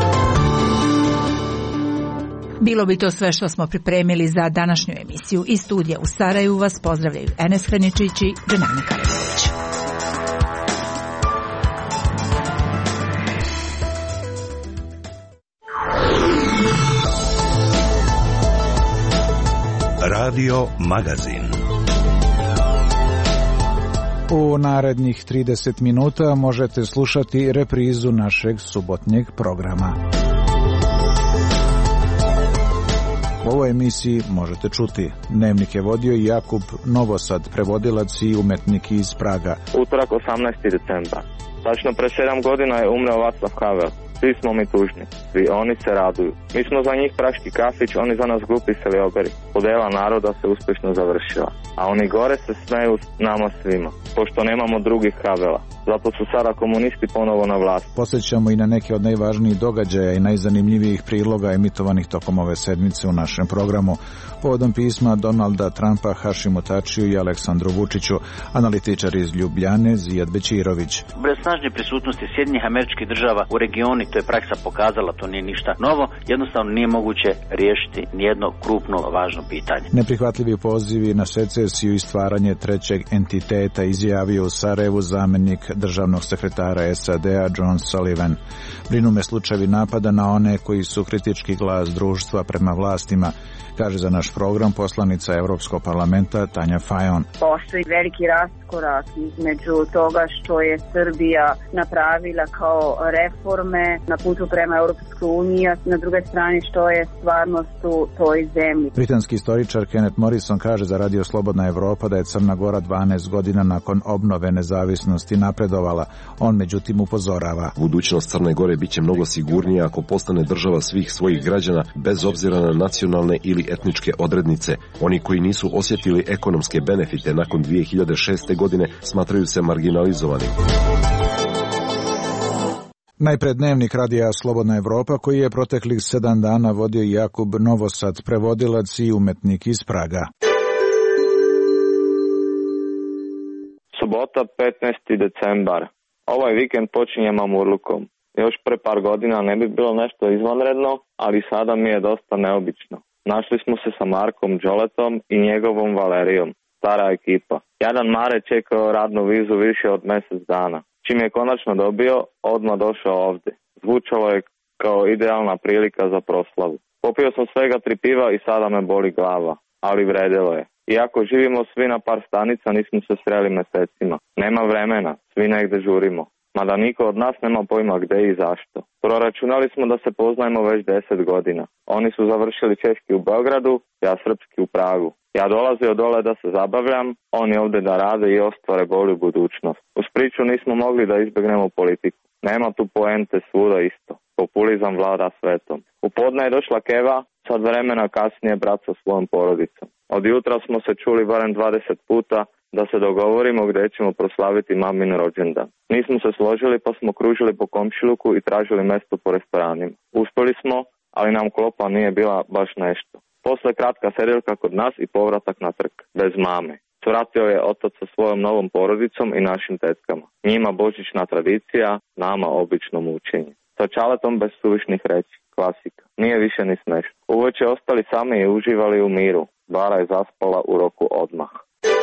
Bilo bi to sve što smo pripremili za današnju emisiju. Iz studija u Sarajevu vas pozdravljaju Enes Hraničić i Dženana Karadžić. Radio Magazin. U narednih 30 minuta možete slušati reprizu našeg subotnjeg programa. U ovoj emisiji možete čuti. Dnevnik je vodio Jakub Novosad, prevodilac i umetnik iz Praga. Utorak 18. decembar. Tačno pre 7 godina je umreo Václav Havel. Svi smo mi tužni, svi oni se raduju. Mi smo za njih praški kafić, oni za nas glupi seljoberi. Podela naroda se uspješno završila, a oni gore se smeju nama svima, pošto nemamo drugih Havela. Zato su sada komunisti ponovo na vlasti. Posjećamo i na neke od najvažnijih događaja i najzanimljivijih priloga emitovanih tokom ove sedmice u našem programu. Povodom pisma Donalda Trumpa Hašimu Tačiju i Aleksandru Vučiću, analitičar iz Ljubljane Zijad Bećirović. Bez snažne prisutnosti Sjedinjenih Američkih Država u regionu, to je praksa pokazala, to nije ništa novo, jednostavno nije moguće riješiti nijedno krupno važno pitanje. Neprihvatljivi pozivi na secesiju i stvaranje trećeg entiteta izjavio u Sarajevu zamjenik državnog sekretara SAD-a John Sullivan. Brinu me slučajevi napada na one koji su kritički glas društva prema vlastima, kaže za naš program poslanica Europskog parlamenta Tanja Fajon. Postoji veliki raskorak između toga što je Srbija napravila kao reforme na putu prema Europskoj uniji, na druge strane što je stvarnost u toj zemlji. Britanski istoričar Kenneth Morrison kaže za Radio Slobodna Evropa da je Crna Gora 12 godina nakon obnove nezavisnosti napredovala. On međutim upozorava. Budućnost Crne Gore biće mnogo sigurnija ako postane država svih svojih građana bez obzira na nacionalne ili etničke odrednice. Oni koji nisu osjetili ekonomske benefite nakon 2006. godine smatraju se marginalizovanim. Najpred dnevnik radija Slobodna Evropa koji je proteklih 7 dana vodio Jakub Novosad, prevodilac i umetnik iz Praga. Subota 15. decembar. Ovaj vikend počinje mamurlukom. Još pre par godina ne bi bilo nešto izvanredno, ali sada mi je dosta neobično. Našli smo se sa Markom Đoletom i njegovom Valerijom, stara ekipa. Jedan Mare čekao radnu vizu više od mjesec dana. Čim je konačno dobio, odmah došao ovdje. Zvučalo je kao idealna prilika za proslavu. Popio sam svega 3 piva i sada me boli glava, ali vredilo je. Iako živimo svi na par stanica, nismo se sreli mjesecima. Nema vremena, svi negdje žurimo. Mada niko od nas nema pojma gdje i zašto. Proračunali smo da se poznajemo već 10 godina. Oni su završili češki u Beogradu, ja srpski u Pragu. Ja dolazio dole da se zabavljam, oni ovdje da rade i ostvare bolju budućnost. Uz priču nismo mogli da izbjegnemo politiku. Nema tu poente, svuda isto. Populizam vlada svetom. U podne je došla Keva, sad vremena kasnije brat sa svojom porodicom. Od jutra smo se čuli barem 20 puta da se dogovorimo gdje ćemo proslaviti mamin rođendan. Nismo se složili pa smo kružili po komšiluku i tražili mjesto po restoranima. Uspjeli smo, ali nam klopa nije bila baš nešto. Posle kratka serilka kod nas i povratak na trg, bez mame. Svratio je otac sa svojom novom porodicom i našim tetkama. Njima božićna tradicija, nama obično mučenje. Sa čaletom bez suvišnih reći, klasika. Nije više ni smešno. Uveče ostali sami i uživali u miru. Bara je zaspala u roku odmah.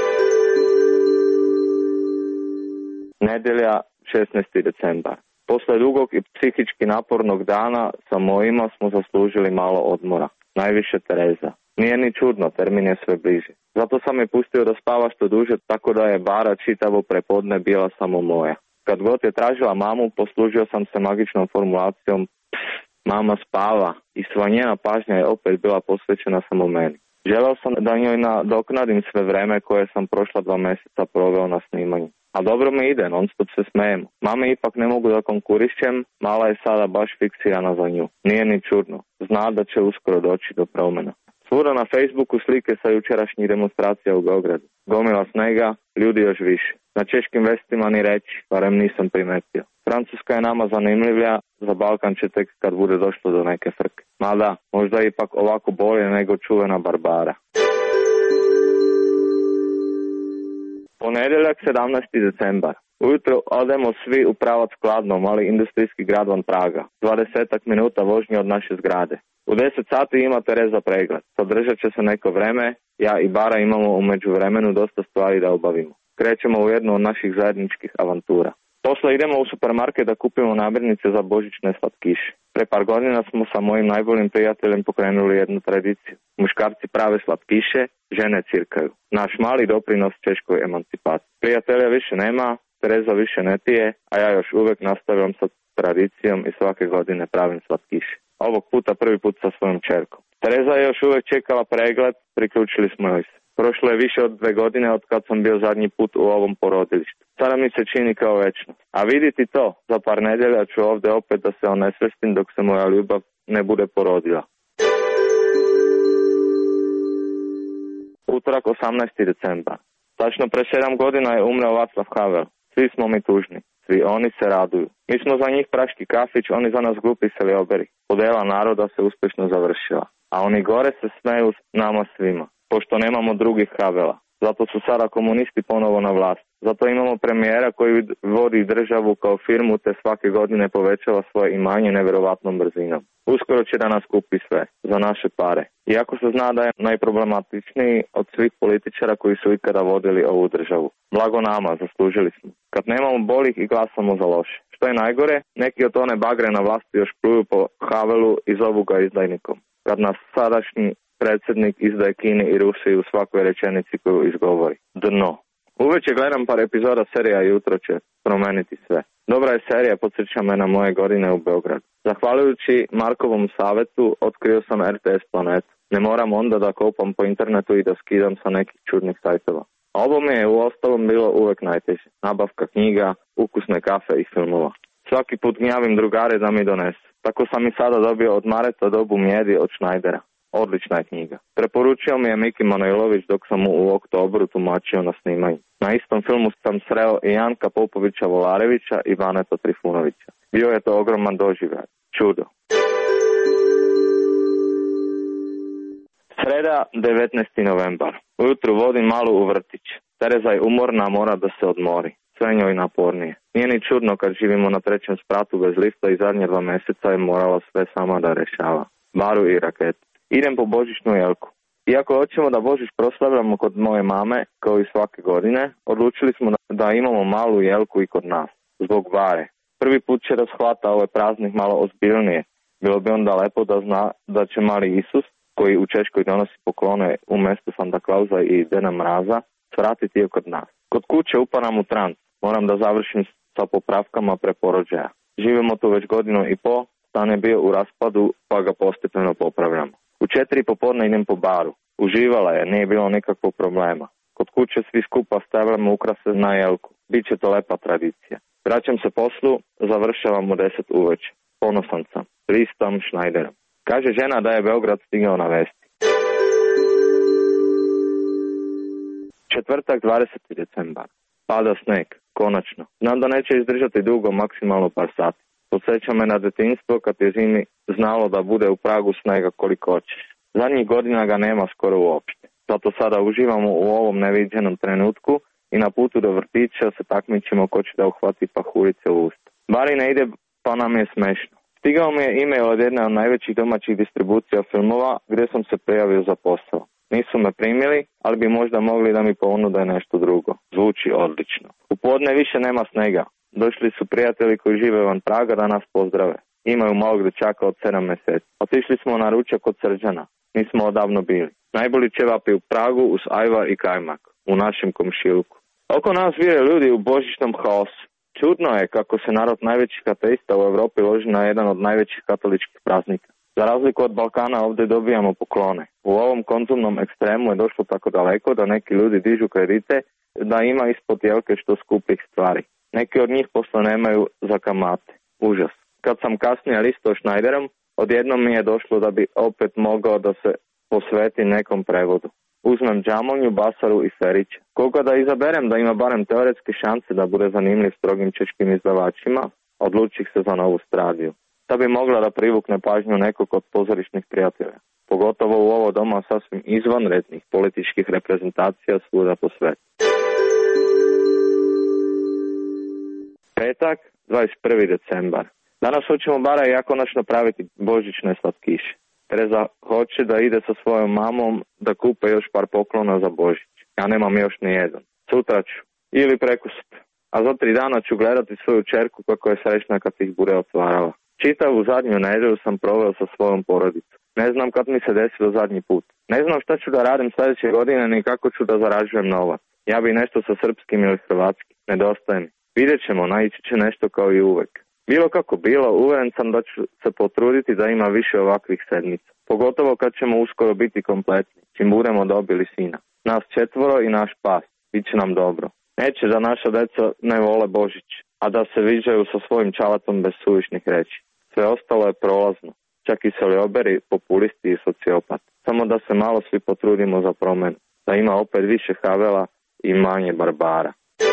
Nedjelja, 16. decembar. Posle dugog i psihički napornog dana sa mojima smo zaslužili malo odmora. Najviše Tereza. Nije ni čudno, termin je sve bliže. Zato sam je pustio da spava što duže, tako da je bara čitavo prepodne bila samo moja. Kad god je tražila mamu, poslužio sam se magičnom formulacijom mama spava i sva njena pažnja je opet bila posvećena samo meni. Želeo sam da njoj nadoknadim sve vreme koje sam prošla 2 mjeseca proveo na snimanju. A dobro mi ide, non stop se smejemo. Mame ipak ne mogu da konkurišćem, mala je sada baš fiksirana za nju. Nije ni čudno, zna da će uskoro doći do promjena. Svuda na Facebooku slike sa jučerašnjih demonstracija u Beogradu. Gomila snega, ljudi još više. Na češkim vestima ni reći, barem nisam primetio. Francuska je nama zanimljivija, za Balkan će tek kad bude došlo do neke frke. Mada, možda ipak ovako bolje nego čuvena Barbara. Ponedjeljak 17. decembar. Ujutro odemo svi u pravac Kladno, mali industrijski grad van Praga. 20 minuta vožnje od naše zgrade. U 10 sati ima Tereza pregled. Sadržat će se neko vreme, ja i Bara imamo u međuvremenu dosta stvari da obavimo. Krećemo u jednu od naših zajedničkih avantura. Posle idemo u supermarket da kupimo namirnice za božićne slatkiše. Pre par godina smo sa mojim najboljim prijateljem pokrenuli jednu tradiciju. Muškarci prave slatkiše, žene cirkaju. Naš mali doprinos češkoj emancipaciji. Prijatelja više nema, Tereza više ne pije, a ja još uvijek nastavljam sa tradicijom i svake godine pravim slatkiše. Ovog puta prvi put sa svojom čerkom. Tereza je još uvijek čekala pregled, priključili smo joj se. Prošlo je više od 2 godine od kad sam bio zadnji put u ovom porodilištu. Sada mi se čini kao večnost. A vidite to, za par nedjelja ću ovdje opet da se onesvestim dok se moja ljubav ne bude porodila. Utorak 18. decembar. Tačno pre 7 godina je umreo Václav Havel. Svi smo mi tužni. Svi oni se raduju. Mi smo za njih praški kafić, oni za nas glupi selioberi. Podela naroda se uspješno završila. A oni gore se smeju nama svima. Pošto nemamo drugih Havela. Zato su sada komunisti ponovo na vlast. Zato imamo premijera koji vodi državu kao firmu te svake godine povećava svoje imanje nevjerovatnom brzinom. Uskoro će da nas kupi sve, za naše pare. Iako se zna da je najproblematičniji od svih političara koji su ikada vodili ovu državu. Blago nama, zaslužili smo. Kad nemamo bolih i glasamo za loše. Što je najgore, neki od one bagre na vlasti još pluju po Havelu i zovu ga izdajnikom. Kad nas sadašnji predsjednik izdaje Kini i Rusiji u svakoj rečenici koju izgovori. Dno. Uveče gledam par epizoda serija Jutro će promeniti sve. Dobra je serija, podsjeća me na moje godine u Beogradu. Zahvaljujući Markovom savjetu otkrio sam RTS Planetu. Ne moram onda da kopam po internetu i da skidam sa nekih čudnih sajtova. Ovo mi je u ostalom bilo uvek najteže. Nabavka knjiga, ukusne kafe i filmova. Svaki put gnjavim drugare da mi donesu. Tako sam i sada dobio od Mareta Dobu Mjedi od Schneidera. Odlična je knjiga. Preporučio mi je Miki Manojlović dok sam mu u oktobru tumačio na snimanju. Na istom filmu sam sreo i Janka Popovića Volarevića i Vaneta Trifunovića. Bio je to ogroman doživljaj. Čudo. Sreda, 19. novembar. Ujutru vodim malu u vrtić. Tereza je umorna, mora da se odmori. Sve njoj napornije. Nije ni čudno kad živimo na 3. spratu bez lifta i zadnje 2 mjeseca je morala sve sama da rešava. Baru i raketu. Idem po božićnu jelku. Iako hoćemo da Božić proslavljamo kod moje mame, kao i svake godine, odlučili smo da imamo malu jelku i kod nas, zbog Bare. Prvi put će da shvata ovaj praznik malo ozbiljnije. Bilo bi onda lepo da zna da će mali Isus, koji u Češkoj donosi poklone u mjestu Santa Clausa i Deda Mraza, svratiti je kod nas. Kod kuće uparam u trans. Moram da završim sa popravkama pre porođaja. Živimo tu već 1,5 godinu, stan je bio u raspadu, pa ga postepeno popravljamo. U 4 popodne idem po baru. Uživala je, nije bilo nikakvog problema. Kod kuće svi skupa stavljamo ukrase na jelku. Biće to lepa tradicija. Vraćam se poslu, završavam u 10 uveče. Ponosan sam. Listam Schneiderom. Kaže žena da je Beograd stigao na vesti. Četvrtak, 20. decembar. Pada sneg, konačno. Znam da neće izdržati dugo, maksimalno par sati. Podsjeća me na detinjstvo kad je zimi znalo da bude u Pragu snega koliko hoćeš. Zadnjih godina ga nema skoro uopšte. Zato sada uživamo u ovom neviđenom trenutku i na putu do vrtića se takmičimo ko će da uhvati pahurice u usta. Bari ne ide pa nam je smešno. Stigao mi je e-mail od jedne od najvećih domaćih distribucija filmova gdje sam se prijavio za posao. Nisu me primili, ali bi možda mogli da mi ponude nešto drugo. Zvuči odlično. U podne više nema snega. Došli su prijatelji koji žive van Praga da nas pozdrave. Imaju malog dečaka od 7 mjeseci. Otišli smo na ručak od Srđana. Nismo odavno bili. Najbolji ćevapi u Pragu uz ajvar i kajmak. U našem komšiluku. Oko nas vire ljudi u božićnom haosu. Čudno je kako se narod najvećih ateista u Europi loži na jedan od najvećih katoličkih praznika. Za razliku od Balkana ovdje dobijamo poklone. U ovom konzumnom ekstremu je došlo tako daleko da neki ljudi dižu kredite da ima ispod jelke što skupih stvari. Neki od njih posle nemaju za kamate. Užas. Kad sam kasnije listao Schneiderom, odjednom mi je došlo da bi opet mogao da se posveti nekom prevodu. Uzmem Džamonju, Basaru i Ferića. Koliko da izaberem da ima barem teoretske šanse da bude zanimljiv strogim češkim izdavačima, odlučih se za novu stradiju. Da bi mogla da privukne pažnju nekog od pozorišnih prijatelja. Pogotovo u ovo doma sasvim izvanrednih političkih reprezentacija svuda po svetu. Petak, 21. decembar. Danas hoćemo bara i ja konačno praviti božićne slatkiše. Tereza hoće da ide sa svojom mamom da kupe još par poklona za Božić. Ja nemam još ni jedan. Sutra ću ili prekosutra. A za 3 dana ću gledati svoju čerku kako je srećna kad ih bude otvarala. Čitavu zadnju nedjelju sam proveo sa svojom porodicom. Ne znam kad mi se desilo zadnji put. Ne znam šta ću da radim sljedeće godine ni kako ću da zarađujem novac. Ja bi nešto sa srpskim ili hrvatskim. Nedostaje mi. Vidjet ćemo, naići će nešto kao i uvek. Bilo kako bilo, uveren sam da ću se potruditi da ima više ovakvih sedmica. Pogotovo kad ćemo uskoro biti kompletni, čim budemo dobili sina. Nas 4 i naš pas. Biće nam dobro. Neće da naša deca ne vole Božić, a da se viđaju sa svojim čalatom bez suvišnih reći. Sve ostalo je prolazno. Čak i selioberi, populisti i sociopati. Samo da se malo svi potrudimo za promenu. Da ima opet više Havela i manje Barbara.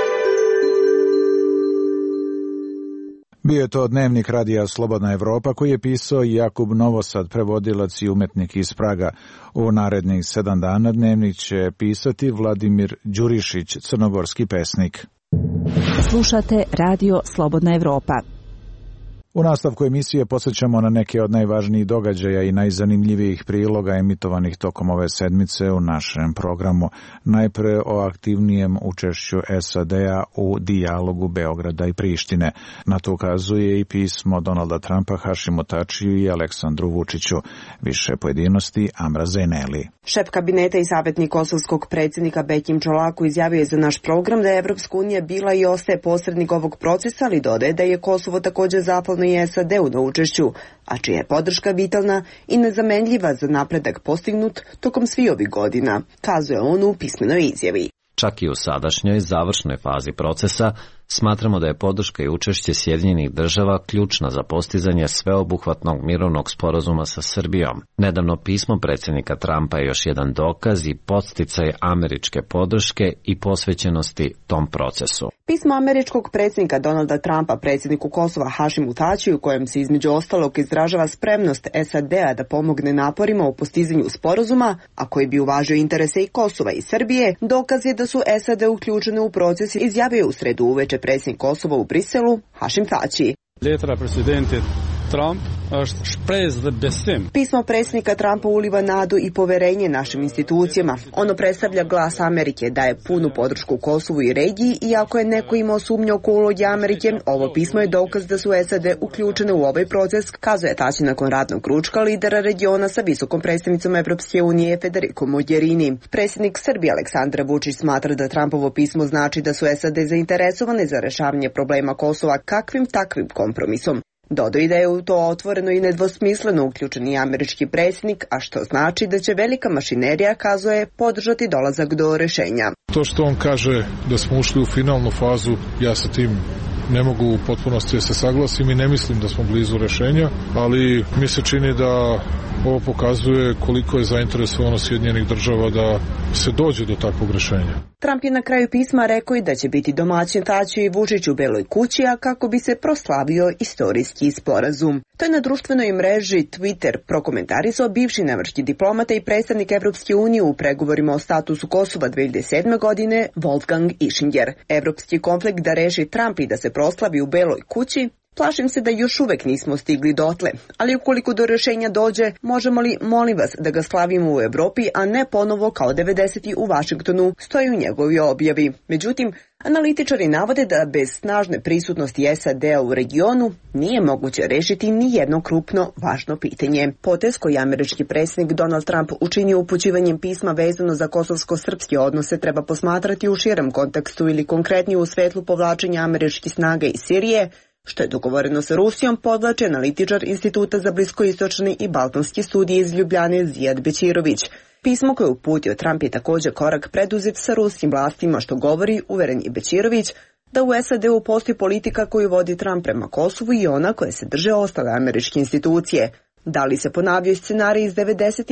Bio je to dnevnik radija Slobodna Evropa koji je pisao Jakub Novosad, prevodilac i umetnik iz Praga. U narednih 7 dana dnevnik će pisati Vladimir Đurišić, crnogorski pesnik. Slušate radio Slobodna Evropa. U nastavku emisije podsjećamo na neke od najvažnijih događaja i najzanimljivijih priloga emitovanih tokom ove sedmice u našem programu. Najpre o aktivnijem učešću SAD-a u dijalogu Beograda i Prištine. Na to ukazuje i pismo Donalda Trumpa Hašimu Tačiju i Aleksandru Vučiću. Više pojedinosti Amra Zaineli. Šef kabineta i savjetnik kosovskog predsjednika Bekim Čolaku izjavio je za naš program da je Evropska unija bila i ostaje posrednik ovog procesa, ali dodaje da je Kosovo također zahvalno i SAD-u na učešću, a čija je podrška vitalna i nezamenljiva za napredak postignut tokom svih ovih godina, kazuje on u pismenoj izjavi. Čak i u sadašnjoj završnoj fazi procesa smatramo da je podrška i učešće Sjedinjenih država ključna za postizanje sveobuhvatnog mirovnog sporazuma sa Srbijom. Nedavno pismo predsjednika Trumpa je još jedan dokaz i podsticaj američke podrške i posvećenosti tom procesu. Pismo američkog predsjednika Donalda Trumpa predsjedniku Kosova Hašimu Tačiju, u kojem se između ostalog izražava spremnost SAD-a da pomogne naporima u postizanju sporazuma, a koji bi uvažio interese i Kosova i Srbije, dokaz je da su SAD uključene u proces, izjavio u sredu uveče predsjednik Kosova u Briselu Hašim Tači. Letra presidente Trump Pismo predsjednika Trumpa uliva nadu i poverenje našim institucijama. Ono predstavlja glas Amerike, daje punu podršku Kosovu i regiji, i ako je neko imao sumnje oko uloge Amerike, ovo pismo je dokaz da su SAD uključene u ovaj proces, kazuje Tači nakon radnog ručka lidera regiona sa visokom predstavnicom Evropske unije Federico Mogherini. Predsjednik Srbije Aleksandar Vučić smatra da Trumpovo pismo znači da su SAD zainteresovane za rešavanje problema Kosova kakvim takvim kompromisom. Dodao da je u to otvoreno i nedvosmisleno uključen i američki predsjednik, a što znači da će velika mašinerija, kazuje, podržati dolazak do rešenja. To što on kaže da smo ušli u finalnu fazu, ja sa tim ne mogu u potpunosti da se saglasim i ne mislim da smo blizu rešenja, ali mi se čini da ovo pokazuje koliko je zainteresovano Sjedinjenih država da se dođe do takvog rešenja. Trump je na kraju pisma rekao i da će biti domaćin Tači i Vučić u Beloj kući, a kako bi se proslavio istorijski sporazum. To je na društvenoj mreži Twitter prokomentarisao bivši nemački diplomata i predstavnik Evropske unije u pregovorima o statusu Kosova 2007. godine Wolfgang Ischinger. Evropski konflikt da reši Trump i da se proslavi u Beloj kući, plašim se da još uvek nismo stigli dotle, ali ukoliko do rešenja dođe, možemo li, molim vas, da ga slavimo u Evropi, a ne ponovo kao 90. u Vašingtonu, stoji u njegovoj objavi. Međutim, analitičari navode da bez snažne prisutnosti SAD-a u regionu nije moguće rešiti ni jedno krupno važno pitanje. Potez koji američki predsjednik Donald Trump učinio upućivanjem pisma vezano za kosovsko-srpske odnose treba posmatrati u širem kontekstu ili konkretnije u svetlu povlačenja američkih snaga iz Sirije, što je dogovoreno sa Rusijom, podvlači analitičar Instituta za bliskoistočne i balkanske studije iz Ljubljane Zijad Bećirović. Pismo koje je uputio Trump je također korak preduzet sa ruskim vlastima, što govori, uveren je Bećirović, da u SAD-u postoji politika koju vodi Trump prema Kosovu i ona koje se drže ostale američke institucije. Da li se ponavljaju scenarij iz 90.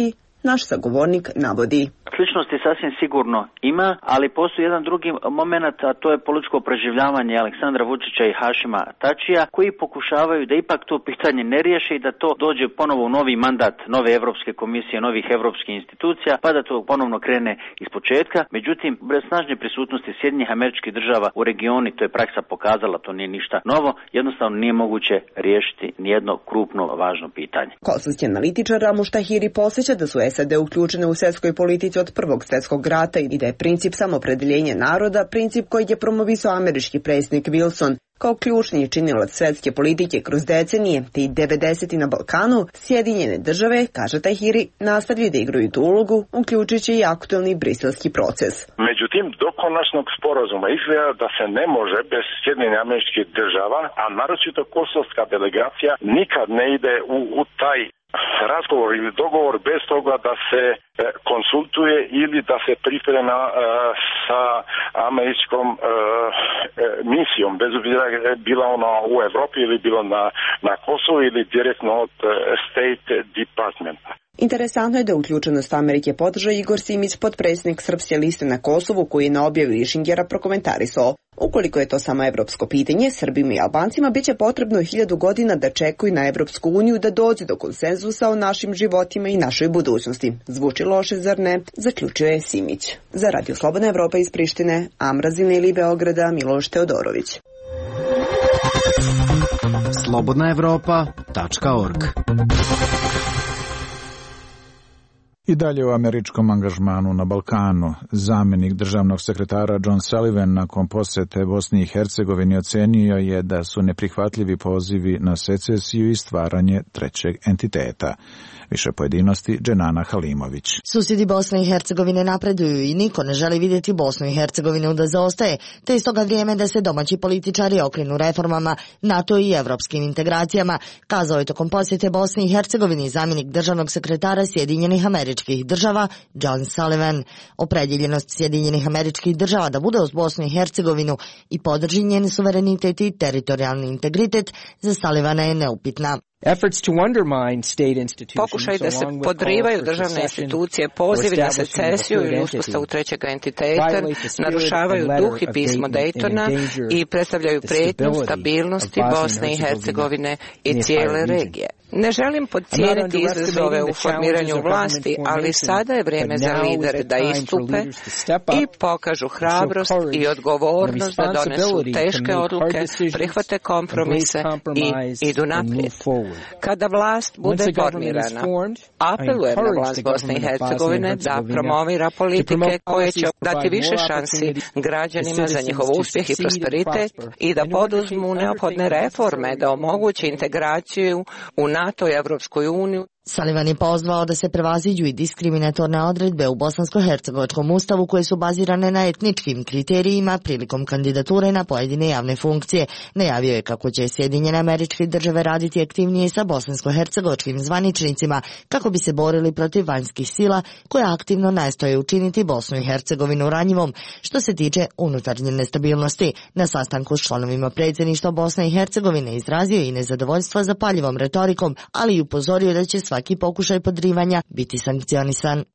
naš sagovornik navodi. Sličnosti sasvim sigurno ima, ali postoji jedan drugi moment, a to je političko preživljavanje Aleksandra Vučića i Hašima Tačija, koji pokušavaju da ipak to pitanje ne riješe i da to dođe ponovo u novi mandat nove Evropske komisije, novih evropskih institucija, pa da to ponovno krene iz početka. Međutim, bez snažne prisutnosti Sjedinjenih Američkih Država u regionu, to je praksa pokazala, to nije ništa novo, jednostavno nije moguće riješiti nijedno krupno važno pitanje. Kosovski analitičar Ramuš Tahiri posjeća da su SAD uključene u svjetskoj politici od Prvog svjetskog rata i da je princip samopredeljenja naroda princip koji je promovisao američki predsjednik Wilson. Kao ključni činilac svjetske politike kroz decenije, te i 90. na Balkanu, Sjedinjene države, kaže Tahiri, nastavljaju da igraju tu ulogu, uključujući i aktuelni briselski proces. Međutim, do konačnog sporazuma izgleda da se ne može bez Sjedinjenih Američkih Država, a naročito kosovska delegacija, nikad ne ide u taj razgovor ili dogovor bez toga da se konsultuje ili da se priprema sa američkom misijom, bez obzira bila ona u Evropi ili bilo na Kosovu ili direktno od State Departmenta. Interesantno je da uključenost Amerike podrža Igor Simić, potpredsjednik Srpske liste na Kosovu, koji je na objavi Išingera prokomentarisao. Ukoliko je to samo evropsko pitanje, Srbima i Albancima biće potrebno 1000 godina da čekaju na Evropsku uniju da dođe do konsenzusa o našim životima i našoj budućnosti. Zvuči loše, zar ne? Zaključuje Simić. Za Radio Slobodna Evropa iz Prištine, Amrazine ili Beograda, Miloš Teodorović. slobodnaevropa.org. I dalje u američkom angažmanu na Balkanu, zamjenik državnog sekretara John Sullivan nakon posjete Bosni i Hercegovini ocenio je da su neprihvatljivi pozivi na secesiju i stvaranje trećeg entiteta. Više pojedinosti Dženana Halimović. Susjedi Bosne i Hercegovine napreduju i niko ne želi vidjeti Bosnu i Hercegovinu da zaostaje, te je stoga vrijeme da se domaći političari okrenu reformama, NATO i evropskim integracijama, kazao je tokom posjete Bosni i Hercegovini zamjenik državnog sekretara Sjedinjenih Američkih Država John Sullivan. Opredjeljenost Sjedinjenih Američkih Država da bude uz Bosnu i Hercegovinu i podrži njen suverenitet i teritorijalni integritet za Sullivana je neupitna. Pokušaj da se podrivaju državne institucije, pozivi na secesiju ili uspostavu trećeg entiteta narušavaju duh i pismo Daytona i predstavljaju prijetnju stabilnosti Bosne i Hercegovine i cijele regije. Ne želim podcijeniti izazove u formiranju vlasti, ali sada je vrijeme za lidere da istupe i pokažu hrabrost i odgovornost da donesu teške odluke, prihvate kompromise i idu naprijed. Kada vlast bude formirana, apelujem na vlast Bosne i Hercegovine da promovira politike koje će dati više šansi građanima za njihov uspjeh i prosperitet i da poduzmu neophodne reforme da omoguće integraciju u NATO i Evropskoj uniju. Sullivan je pozvao da se prevaziđu i diskriminatorne odredbe u bosansko-hercegovačkom ustavu koje su bazirane na etničkim kriterijima prilikom kandidature na pojedine javne funkcije. Najavio je kako će Sjedinjene Američke Države raditi aktivnije sa bosansko-hercegovačkim zvaničnicima kako bi se borili protiv vanjskih sila koje aktivno nastoje učiniti Bosnu i Hercegovinu ranjivom što se tiče unutarnje nestabilnosti. Na sastanku s članovima predsjedništva Bosne i Hercegovine izrazio i nezadovoljstvo zapaljivom retorikom, ali i upozorio da će svaki pokušaj podrivanja biti sankcionisan.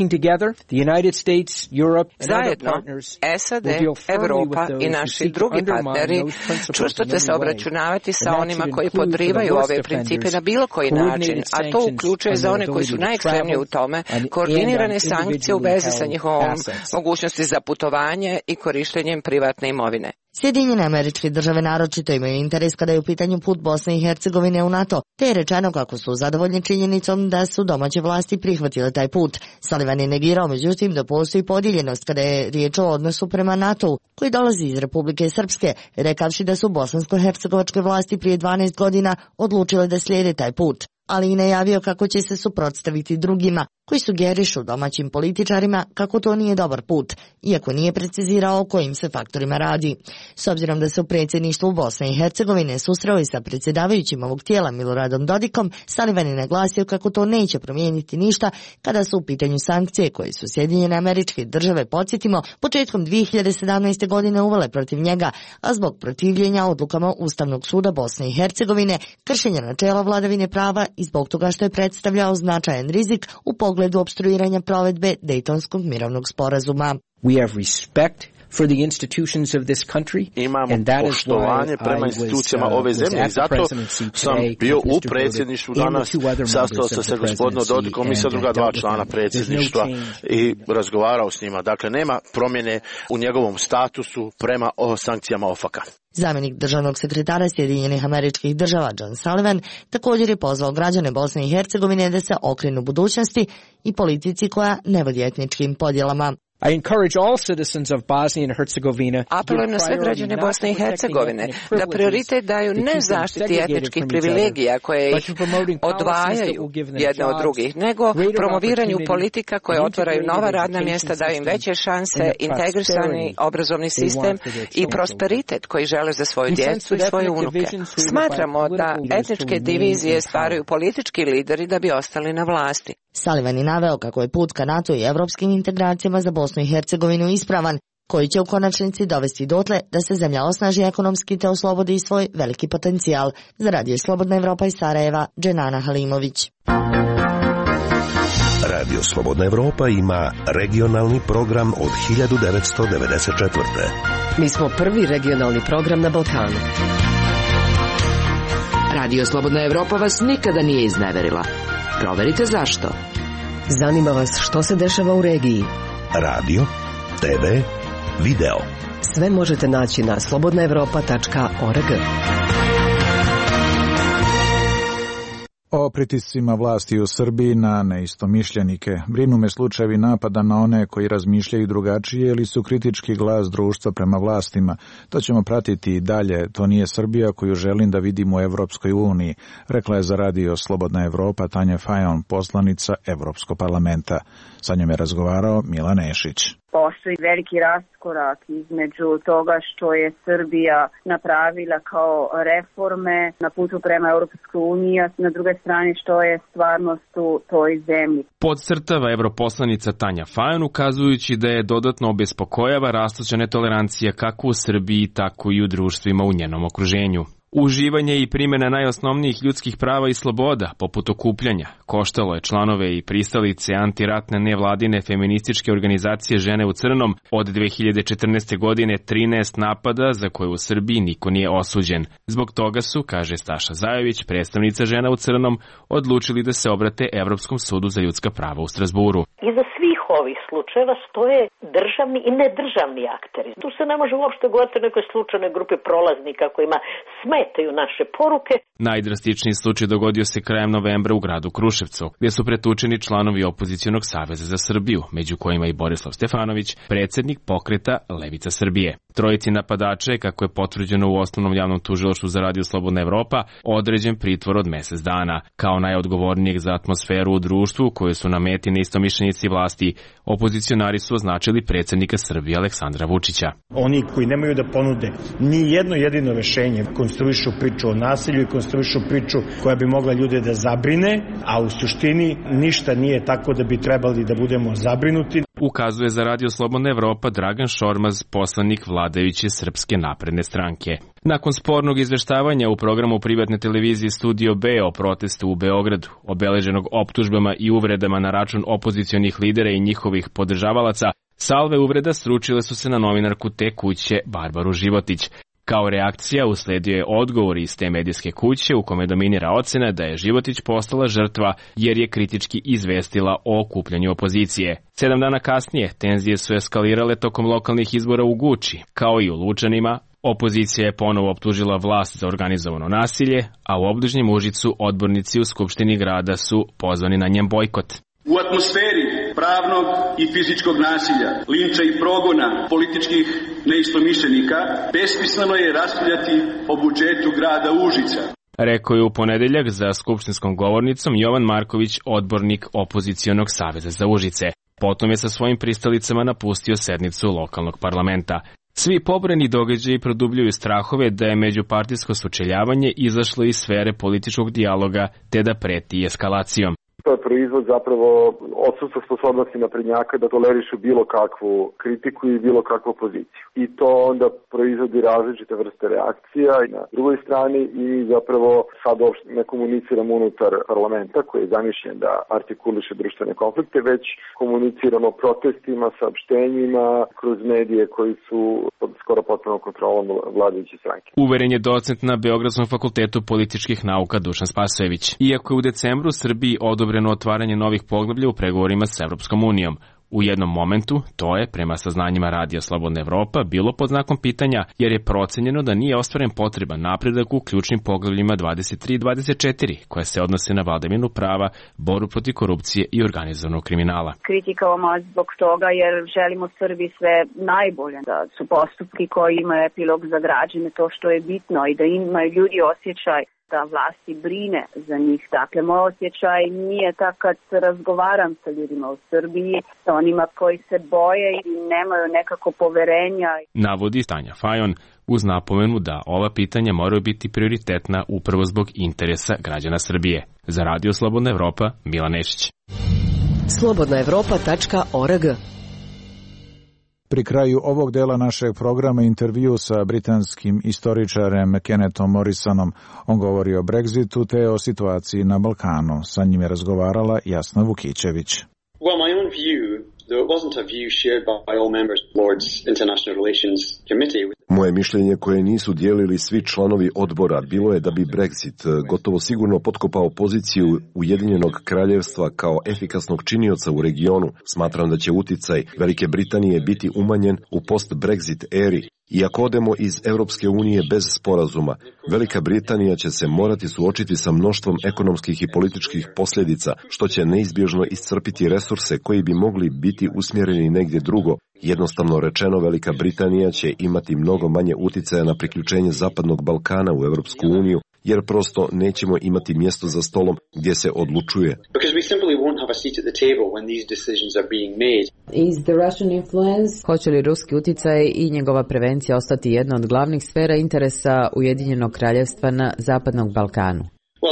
Zajedno, SAD, Evropa i naši drugi partneri čvrsto će se obračunavati sa onima koji podrivaju ove principe na bilo koji način, a to uključuje za one koji su najekstremniji u tome koordinirane sankcije u vezi sa njihovom mogućnosti za putovanje i korištenjem privatne imovine. Sjedinjene Američke Države naročito imaju interes kada je u pitanju put Bosne i Hercegovine u NATO, te je rečeno kako su zadovoljni činjenicom da su domaće vlasti prihvatile taj put. Sullivan je negirao međutim da postoji podijeljenost kada je riječ o odnosu prema NATO-u, koji dolazi iz Republike Srpske, rekavši da su bosansko-hercegovačke vlasti prije 12 godina odlučile da slijede taj put, ali i najavio kako će se suprotstaviti drugima koji sugerišu domaćim političarima kako to nije dobar put, iako nije precizirao o kojim se faktorima radi. S obzirom da se u predsjedništvu Bosne i Hercegovine susreo i sa predsjedavajućim ovog tijela Miloradom Dodikom, Sullivan je naglasio kako to neće promijeniti ništa kada su u pitanju sankcije koje su Sjedinjene Američke Države, podsjetimo, početkom 2017. godine uvele protiv njega, a zbog protivljenja odlukama Ustavnog suda Bosne i Hercegovine, kršenja načela vladavine prava i zbog toga što je predstavljao značajan rizik u pogledu pogledu opstruiranja provedbe Dejtonskog mirovnog sporazuma. We have respect for the institutions of this country. Imamo poštovanje prema institucijama ove zemlje i zato sam bio u predsjedništvu danas, sastao sam se gospodinom Dodikom i sa druga dva člana predsjedništva i razgovarao s njima. Dakle, nema promjene u njegovom statusu prema sankcijama OFAC-a. Zamjenik državnog sekretara Sjedinjenih Američkih Država John Sullivan također je pozvao građane Bosne i Hercegovine da se okrenu budućnosti i politici koja ne vodi etničkim podjelama. I encourage all citizens of Bosnia and Herzegovina. Apelujem na sve građane Bosne i Hercegovine da prioritet daju ne zaštiti etničkih privilegija koje ih odvajaju jedne od drugih, nego promoviranju politika koje otvaraju nova radna mjesta, daju im veće šanse, integrisani obrazovni sistem i prosperitet koji žele za svoju djecu i svoje unuke. Smatramo da etničke divizije stvaraju politički lideri da bi ostali na vlasti. Sullivan je naveo kako je put ka NATO i evropskim integracijama za Bosnu i Hercegovinu ispravan, koji će u konačnici dovesti dotle da se zemlja osnaži ekonomski te oslobodi svoj veliki potencijal. Za Radio Slobodna Evropa iz Sarajeva, Dženana Halimović. Radio Slobodna Evropa ima regionalni program od 1994. Mi smo prvi regionalni program na Balkanu. Radio Slobodna Evropa vas nikada nije izneverila. Proverite zašto. Zanima vas što se dešava u regiji. Radio, TV, video. Sve možete naći na slobodnaevropa.org. O pritiscima vlasti u Srbiji na neistomišljenike brinu me slučajevi napada na one koji razmišljaju drugačije ili su kritički glas društva prema vlastima. To ćemo pratiti i dalje. To nije Srbija koju želim da vidim u Evropskoj uniji, rekla je za Radio Slobodna Evropa Tanja Fajon, poslanica Evropskog parlamenta. Sa njom je razgovarao Milan Nešić. Postoji veliki raskorak između toga što je Srbija napravila kao reforme na putu prema Europskoj uniji, a na druge strane što je stvarnost u toj zemlji. Podcrtava europoslanica Tanja Fajon, ukazujući da je dodatno obespokojava rastuća netolerancija kako u Srbiji, tako i u društvima u njenom okruženju. Uživanje i primjena najosnovnijih ljudskih prava i sloboda, poput okupljanja, koštalo je članove i pristalice antiratne nevladine feminističke organizacije Žene u crnom od 2014. godine 13 napada za koje u Srbiji niko nije osuđen. Zbog toga su, kaže Staša Zajović, predstavnica Žena u crnom, odlučili da se obrate Evropskom sudu za ljudska prava u Strasburu. Iza svih ovih slučajeva stoje državni i nedržavni akteri. Tu se ne može uopšte govoriti o nekoj slučajnoj grupi prolaznika kojima smetaju naše poruke. Najdrastičniji slučaj dogodio se krajem novembra u gradu Kruševcu, gdje su pretučeni članovi Opozicionog saveza za Srbiju, među kojima i Borislav Stefanović, predsjednik pokreta Levica Srbije. Trojici napadača je, kako je potvrđeno u Osnovnom javnom tužilaštvu za Radio Slobodna Evropa, određen pritvor od mjesec dana. Kao najodgovornijeg za atmosferu u društvu, koje su na meti neistomišljenici vlasti, opozicionari su označili predsjednika Srbije Aleksandra Vučića. Oni koji nemaju da ponude ni jedno jedino rešenje, konstruišu priču o nasilju i konstruišu priču koja bi mogla ljude da zabrine, a u suštini ništa nije tako da bi trebali da budemo zabrinuti. Ukazuje za Radio Slobodna Evropa Dragan Šormaz, poslanik vladajuće Srpske napredne stranke. Nakon spornog izveštavanja u programu privatne televizije Studio B o protestu u Beogradu, obeleženog optužbama i uvredama na račun opozicionih lidera i njihovih podržavalaca, salve uvreda sručile su se na novinarku te kuće Barbaru Životić. Kao reakcija usledio je odgovor iz te medijske kuće u kome dominira ocena da je Životić postala žrtva jer je kritički izvestila o okupljanju opozicije. 7 dana kasnije tenzije su eskalirale tokom lokalnih izbora u Guči, kao i u Lučanima. Opozicija je ponovo optužila vlast za organizovano nasilje, a u obližnjem Užicu odbornici u Skupštini grada su pozvani na njen bojkot. U atmosferi pravnog i fizičkog nasilja, linča i progona političkih neistomišljenika, besmisleno je raspravljati o budžetu grada Užica. Rekao je u ponedeljak za skupštinskom govornicom Jovan Marković, odbornik Opozicionog saveza za Užice. Potom je sa svojim pristalicama napustio sednicu lokalnog parlamenta. Svi pobrojani događaji produbljuju strahove da je međupartijsko sučeljavanje izašlo iz sfere političkog dijaloga te da preti eskalacijom. To je proizvod zapravo odsustva sposobnosti naprednjaka da tolerišu bilo kakvu kritiku i bilo kakvu poziciju. I to onda proizvodi različite vrste reakcija i na drugoj strani i zapravo sad uopšte ne komuniciramo unutar parlamenta koji je zamišljen da artikuliše društvene konflikte, već komuniciramo protestima, saopštenjima, kroz medije koji su pod skoro potpunom kontrolom vladajuće stranke. Uveren je docent na Beogradskom fakultetu političkih nauka Dušan Spasojević. Iako je u decembru Srbiji odobreno otvaranje novih poglavlja u pregovorima s Evropskom unijom, u jednom momentu, to je, prema saznanjima Radija Slobodna Evropa, bilo pod znakom pitanja jer je procenjeno da nije ostvaren potreban napredak u ključnim poglavljima 23 i 24, koje se odnose na vladavinu prava, borbu protiv korupcije i organizovanog kriminala. Kritikavamo zbog toga jer želimo Srbiji sve najbolje, da su postupki koji imaju epilog za građane to što je bitno i da imaju ljudi osjećaj da vlasti brine za njih. Dakle, moj osjećaj nije tak kad razgovaram sa ljudima u Srbiji, sa onima koji se boje i nemaju nekako poverenja. Navodi Tanja Fajon uz napomenu da ova pitanja moraju biti prioritetna upravo zbog interesa građana Srbije. Za Radio Slobodna Evropa, Milan Nešić. slobodnaevropa.org. Pri kraju ovog dela našeg programa intervju sa britanskim istoričarem Kennethom Morrisonom. On govori o Brexitu te o situaciji na Balkanu. Sa njim je razgovarala Jasna Vukićević. Well, my own view, though it wasn't a view shared by all members of the Lord's International Relations Committee. Moje mišljenje koje nisu dijelili svi članovi odbora bilo je da bi Brexit gotovo sigurno potkopao poziciju Ujedinjenog kraljevstva kao efikasnog činioca u regionu. Smatram da će uticaj Velike Britanije biti umanjen u post-Brexit eri. I ako odemo iz Europske unije bez sporazuma, Velika Britanija će se morati suočiti sa mnoštvom ekonomskih i političkih posljedica, što će neizbježno iscrpiti resurse koji bi mogli biti usmjereni negdje drugo. Jednostavno rečeno, Velika Britanija će imati mnogo manje uticaja na priključenje Zapadnog Balkana u Europsku uniju, jer prosto nećemo imati mjesto za stolom gdje se odlučuje. Hoće li ruski uticaj i njegova prevencija ostati jedna od glavnih sfera interesa Ujedinjenog kraljevstva na Zapadnom Balkanu?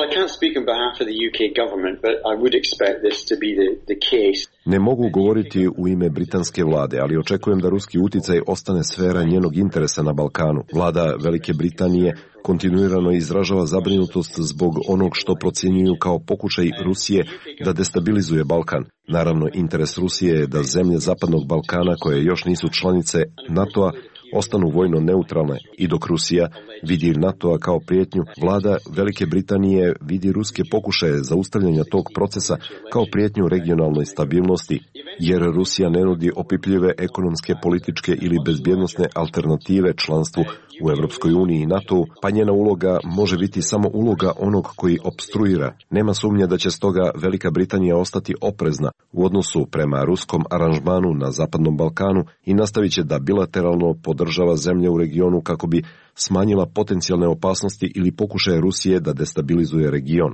Ne mogu govoriti u ime britanske vlade, ali očekujem da ruski uticaj ostane sfera njenog interesa na Balkanu. Vlada Velike Britanije kontinuirano izražava zabrinutost zbog onog što procjenjuju kao pokušaj Rusije da destabilizuje Balkan. Naravno, interes Rusije je da zemlje Zapadnog Balkana koje još nisu članice NATO-a ostanu vojno neutralne i dok Rusija vidi NATO-a kao prijetnju, vlada Velike Britanije vidi ruske pokušaje zaustavljanja tog procesa kao prijetnju regionalnoj stabilnosti, jer Rusija ne nudi opipljive ekonomske, političke ili bezbjednosne alternative članstvu u Europskoj uniji i NATO-u, pa njena uloga može biti samo uloga onog koji opstruira. Nema sumnje da će stoga Velika Britanija ostati oprezna u odnosu prema ruskom aranžmanu na Zapadnom Balkanu i nastavit će da bilateralno podržava zemlje u regionu kako bi smanjila potencijalne opasnosti ili pokušaje Rusije da destabilizuje region.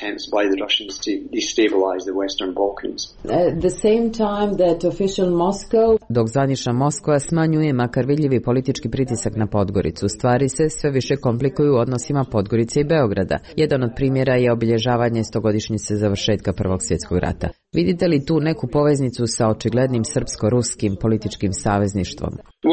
Dok zvanična Moskva smanjuje makar vidljivi politički pritisak na Podgoricu, stvari se sve više komplikuju u odnosima Podgorice i Beograda. Jedan od primjera je obilježavanje 100-godišnjice završetka Prvog svjetskog rata. Vidite li tu neku poveznicu sa očiglednim srpsko-ruskim političkim savezništvom?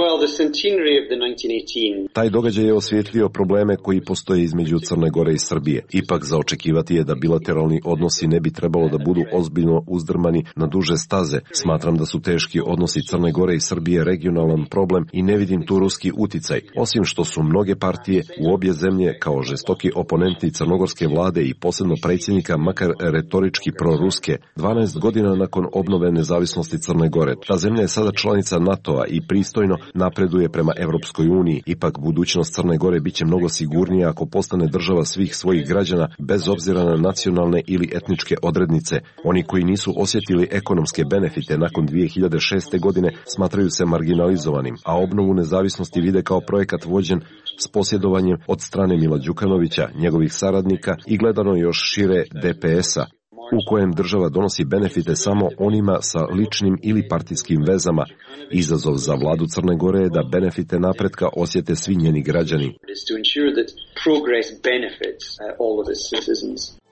Taj događaj je osvijetlio probleme koji postoje između Crne Gore i Srbije. Ipak za očekivati je da bilateralni odnosi ne bi trebalo da budu ozbiljno uzdrmani na duže staze. Smatram da su teški odnosi Crne Gore i Srbije regionalan problem i ne vidim tu ruski uticaj. Osim što su mnoge partije u obje zemlje kao žestoki oponenti crnogorske vlade i posebno predsjednika makar retorički proruske. 12 godina nakon obnove nezavisnosti Crne Gore, ta zemlja je sada članica NATO-a i pristojno napreduje prema Europskoj uniji. Ipak budućnost Crne Gore biće mnogo sigurnija ako postane država svih svojih građana bez obzira na nacionalne ili etničke odrednice. Oni koji nisu osjetili ekonomske benefite nakon 2006. godine smatraju se marginalizovanim, a obnovu nezavisnosti vide kao projekat vođen s posjedovanjem od strane Mila Đukanovića, njegovih saradnika i gledano još šire DPS-a, u kojem država donosi benefite samo onima sa ličnim ili partijskim vezama. Izazov za vladu Crne Gore je da benefite napretka osjete svi njeni građani.